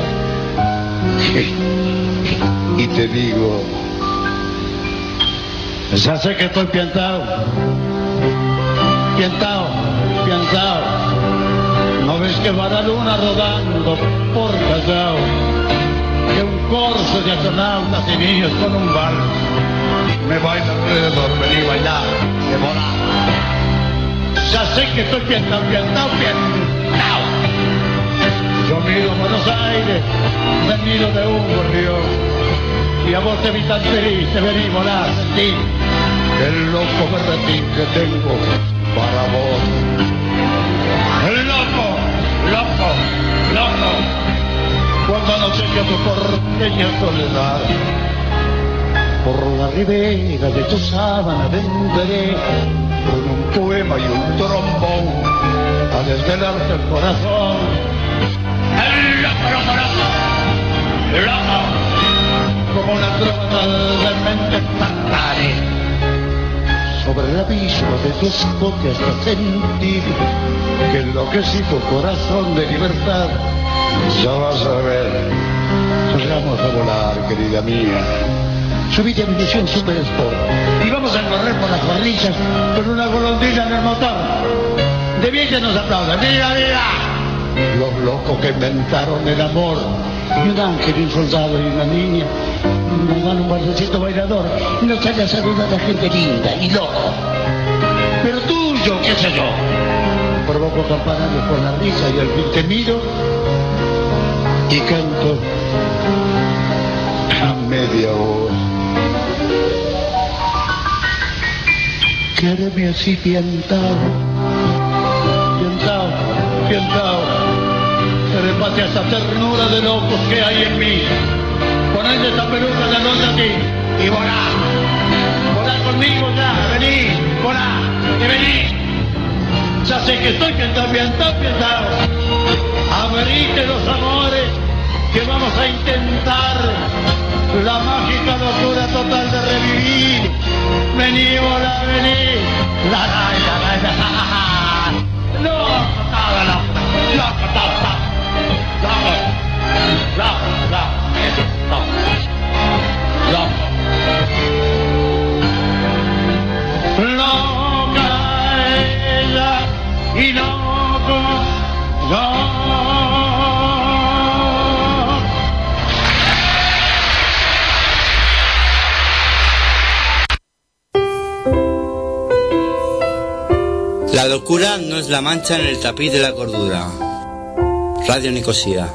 y te digo, ya sé que estoy piantao, piantao, piantao. ¿No ves que va la luna rodando por Callao? Que un corso de astronautas y niños con un vals me baila alrededor, vení bailar, que mola. Ya sé que estoy piantao, piantao, piantao. Yo miro a Buenos Aires, me miro de un gorrión, y a vos te vi tan feliz, te vení volar, sentí el loco berretín que tengo para vos. El loco, loco, loco, cuando anochece a tu porteña soledad, por la ribera de tu sábana venderé con un poema y un trombón a desvelarte el corazón. El loco, loco, loco, loco, como una trova de mente cantaré sobre el abismo de tus escote hasta sentir que enloquecí tu corazón de libertad. Ya vas a ver, salgamos a volar, querida mía. Subite a mi misión Super Sport y vamos a correr por las cuadrillas con una golondrina en el motor. De bien que nos aplaudan, mira, mira. Los locos que inventaron el amor, y un ángel, y un soldado y una niña, nos dan un bailecito bailador y nos sale a saludar a la gente linda y loco. Pero tuyo, qué sé yo. Provoco campanarios por la risa y al fin te miro y canto a media voz. Quédeme así piantao, piantao, piantao. Repate a esa ternura de locos que hay en mí. Ponete esta peluca de noche a ti y volá. Volá conmigo ya, vení, volá, y vení. Ya sé que estoy piantao, piantao, piantao. Abrite los amores que vamos a intentar la mágica locura total de revivir. Vení, volá, vení. La, la, la, la, la, la. No, nada, no, no, no, no. La, la, la, la, loca ella y loco yo. La locura no es la mancha en el tapiz de la cordura. Radio Nicosia.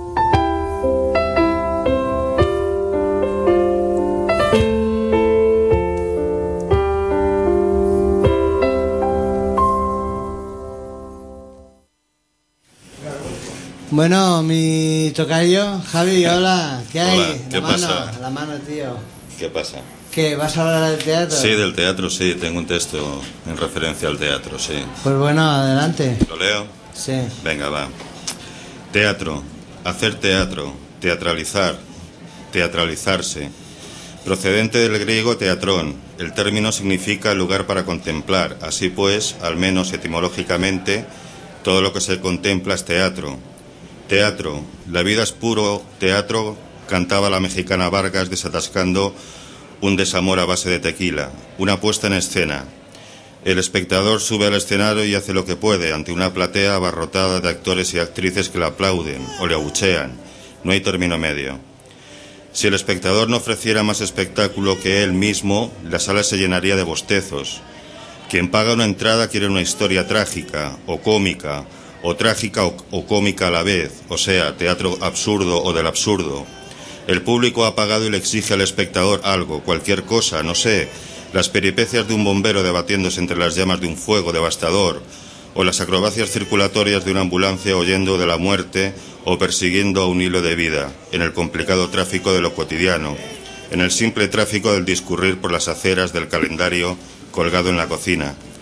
Bueno, mi tocayo, Javi, hola, ¿qué hay? Hola, ¿qué la pasa? Mano, la mano, tío. ¿Qué pasa? ¿Qué, vas a hablar del teatro? Sí, del teatro, sí, tengo un texto en referencia al teatro, sí. Pues bueno, adelante. ¿Lo leo? Sí. Venga, va. Teatro, hacer teatro, teatralizar, teatralizarse. Procedente del griego teatrón, el término significa lugar para contemplar. Así pues, al menos etimológicamente, todo lo que se contempla es teatro. Teatro, la vida es puro teatro, cantaba la mexicana Vargas desatascando un desamor a base de tequila, una puesta en escena. El espectador sube al escenario y hace lo que puede ante una platea abarrotada de actores y actrices que le aplauden o le abuchean. No hay término medio. Si el espectador no ofreciera más espectáculo que él mismo, la sala se llenaría de bostezos. Quien paga una entrada quiere una historia trágica o cómica, o trágica o, o cómica a la vez, o sea, teatro absurdo o del absurdo. El público ha pagado y le exige al espectador algo, cualquier cosa, no sé, las peripecias de un bombero debatiéndose entre las llamas de un fuego devastador, o las acrobacias circulatorias de una ambulancia huyendo de la muerte o persiguiendo a un hilo de vida, en el complicado tráfico de lo cotidiano, en el simple tráfico del discurrir por las aceras del calendario colgado en la cocina.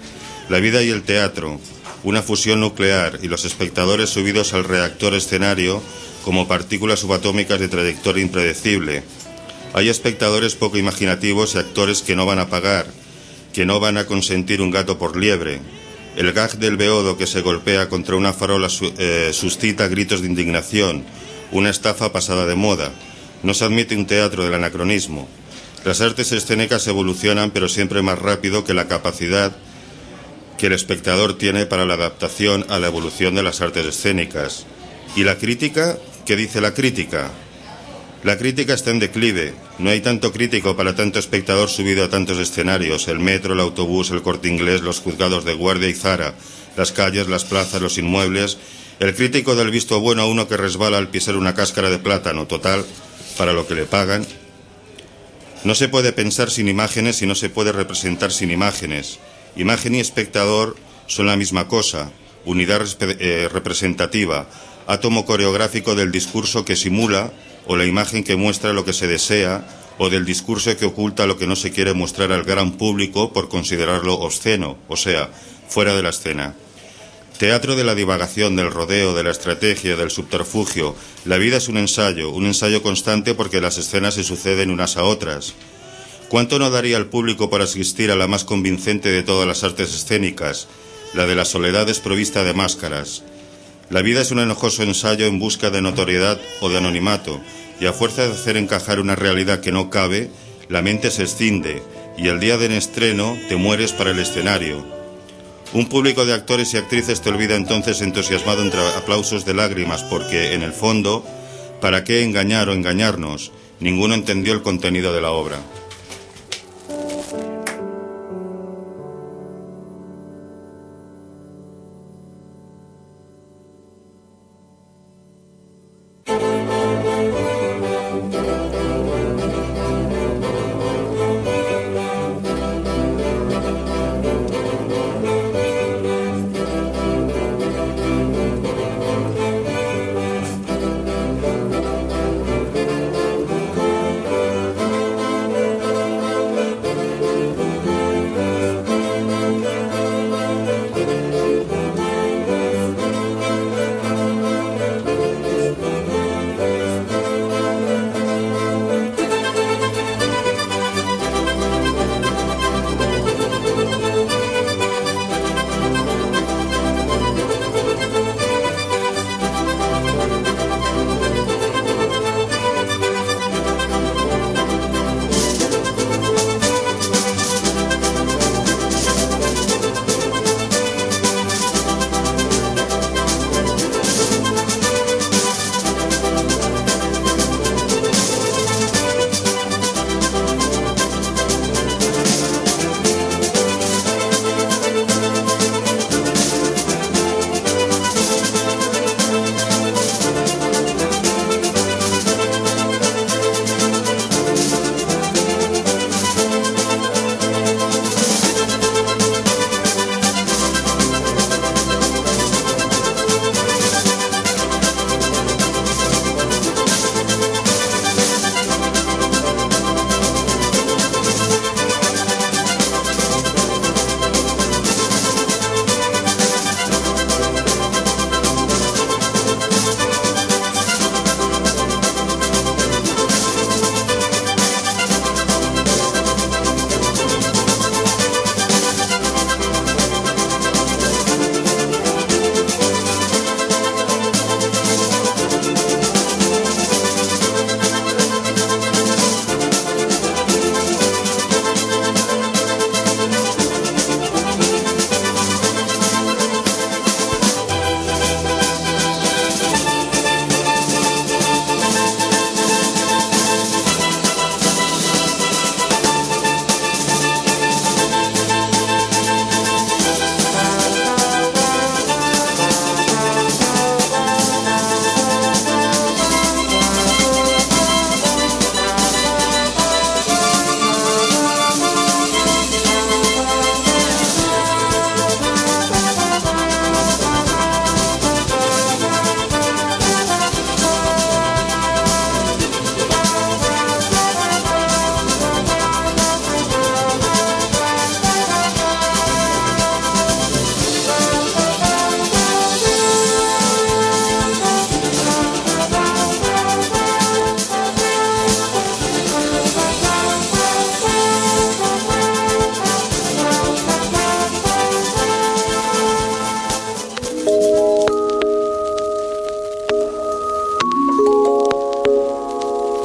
La vida y el teatro, una fusión nuclear y los espectadores subidos al reactor escenario como partículas subatómicas de trayectoria impredecible. Hay espectadores poco imaginativos y actores que no van a pagar, que no van a consentir un gato por liebre. El gag del beodo que se golpea contra una farola su, eh, suscita gritos de indignación, una estafa pasada de moda. No se admite un teatro del anacronismo. Las artes escénicas evolucionan, pero siempre más rápido que la capacidad que el espectador tiene para la adaptación a la evolución de las artes escénicas. ¿Y la crítica? ¿Qué dice la crítica? La crítica está en declive. No hay tanto crítico para tanto espectador subido a tantos escenarios: el metro, el autobús, el Corte Inglés, los juzgados de Guardia y Zara, las calles, las plazas, los inmuebles. El crítico del visto bueno a uno que resbala al pisar una cáscara de plátano, total, para lo que le pagan. No se puede pensar sin imágenes y no se puede representar sin imágenes. Imagen y espectador son la misma cosa, unidad eh, representativa, átomo coreográfico del discurso que simula, o la imagen que muestra lo que se desea, o del discurso que oculta lo que no se quiere mostrar al gran público por considerarlo obsceno, o sea, fuera de la escena. Teatro de la divagación, del rodeo, de la estrategia, del subterfugio. La vida es un ensayo, un ensayo constante porque las escenas se suceden unas a otras. ¿Cuánto no daría el público por asistir a la más convincente de todas las artes escénicas, la de la soledad desprovista de máscaras? La vida es un enojoso ensayo en busca de notoriedad o de anonimato, y a fuerza de hacer encajar una realidad que no cabe, la mente se escinde, y el día del estreno te mueres para el escenario. Un público de actores y actrices te olvida entonces entusiasmado entre aplausos de lágrimas, porque, en el fondo, ¿para qué engañar o engañarnos? Ninguno entendió el contenido de la obra.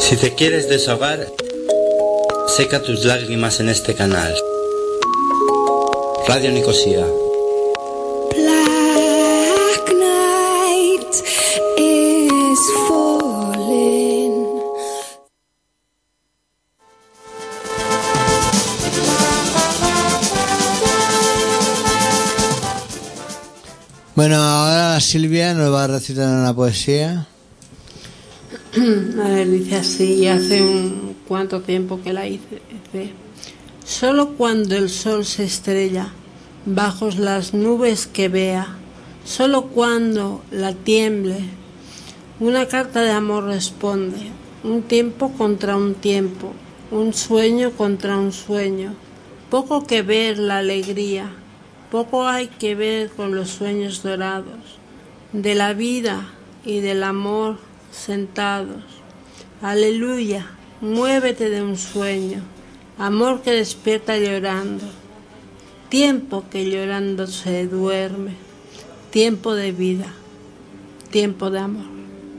Si te quieres desahogar, seca tus lágrimas en este canal. Radio Nicosia. Black night is falling. Bueno, ahora Silvia nos va a recitar una poesía. A ver, dice así, hace un cuánto tiempo que la hice. Dice, solo cuando el sol se estrella bajo las nubes que vea, solo cuando la tiemble, una carta de amor responde, un tiempo contra un tiempo, un sueño contra un sueño, poco que ver la alegría, poco hay que ver con los sueños dorados, de la vida y del amor sentados. Aleluya, muévete de un sueño, amor que despierta llorando, tiempo que llorando se duerme, tiempo de vida, tiempo de amor.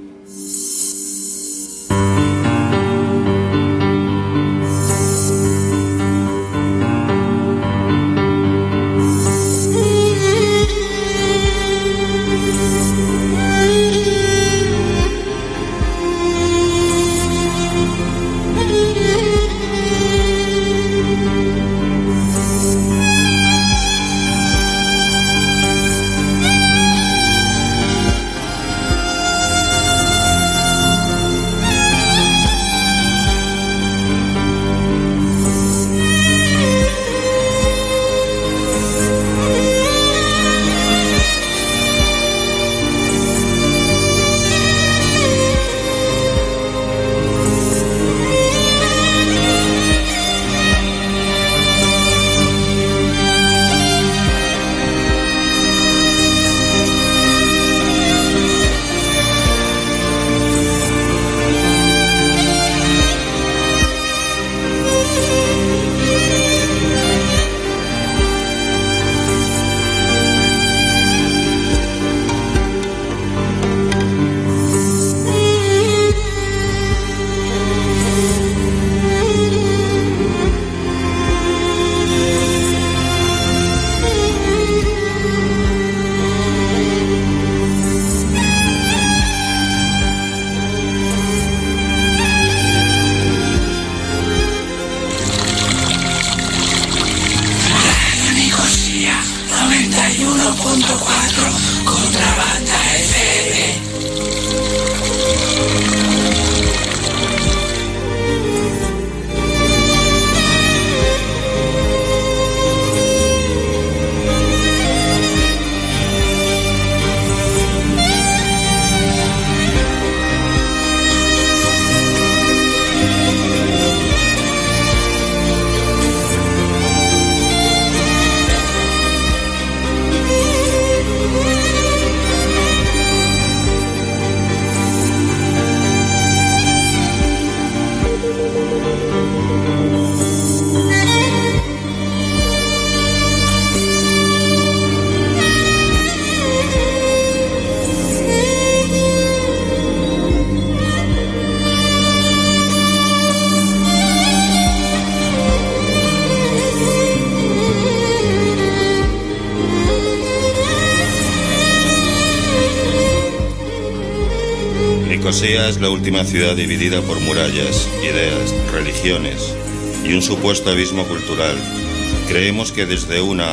Nicosia es la última ciudad dividida por murallas, ideas, religiones y un supuesto abismo cultural. Creemos que desde una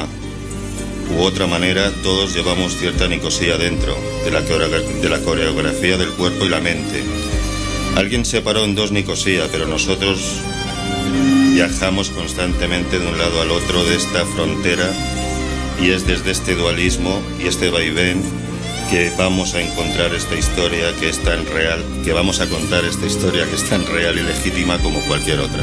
u otra manera todos llevamos cierta Nicosia dentro de la, de la coreografía del cuerpo y la mente. Alguien separó en dos Nicosia, pero nosotros viajamos constantemente de un lado al otro de esta frontera, y es desde este dualismo y este vaivén que vamos a encontrar esta historia que es tan real, que vamos a contar esta historia que es tan real y legítima como cualquier otra.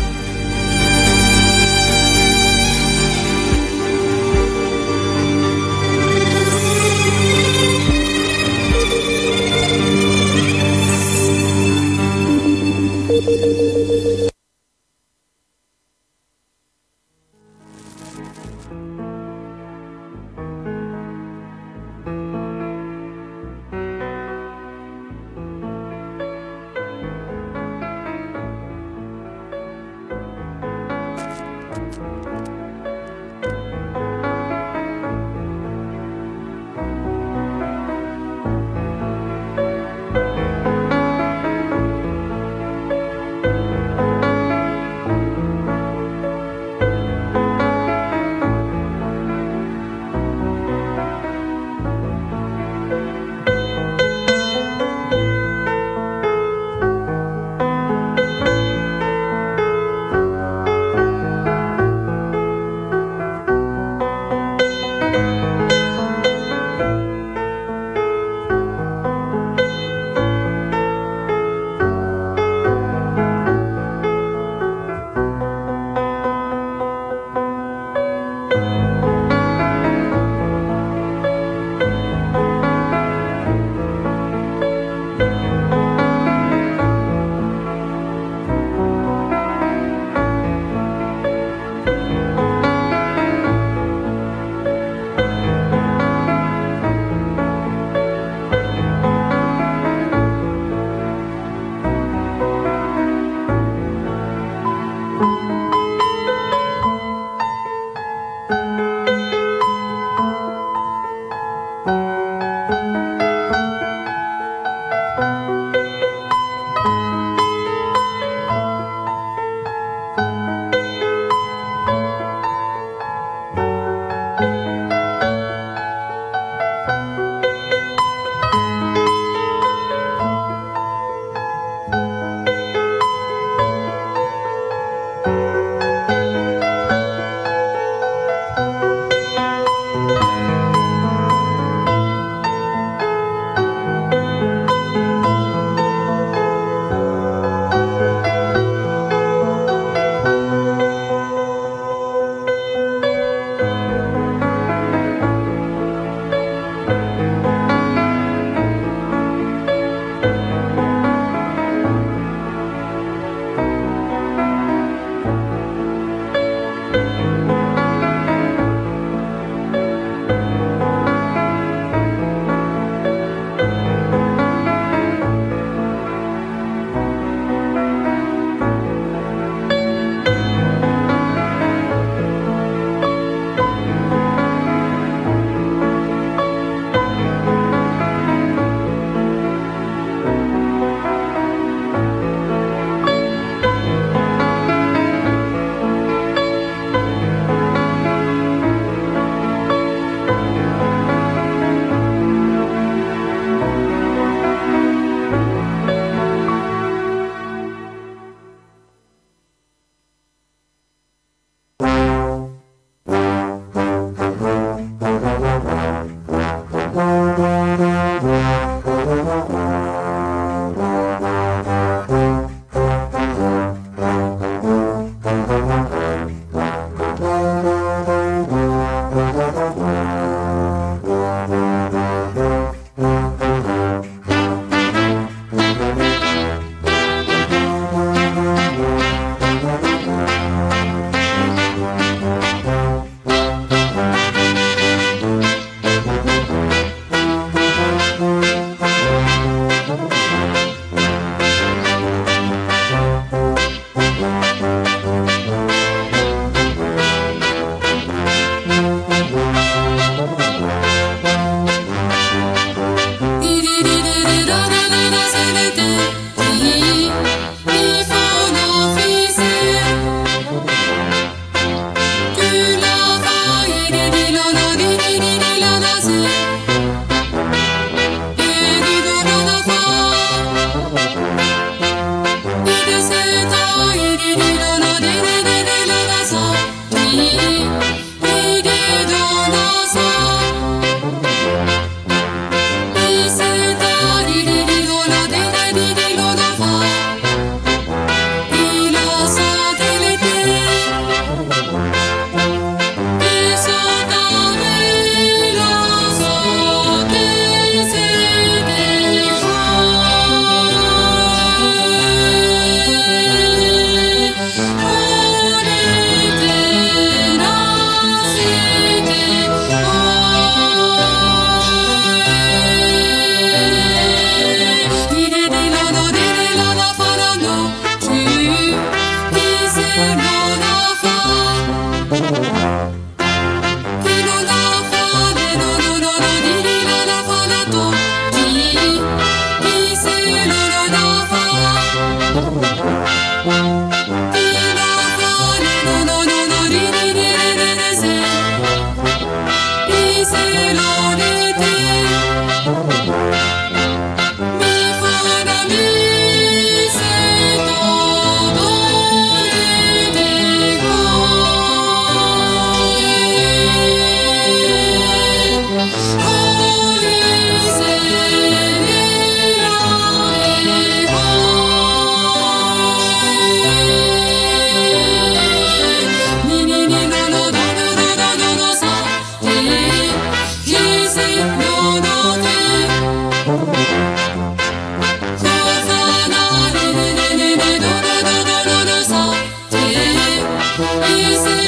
Y se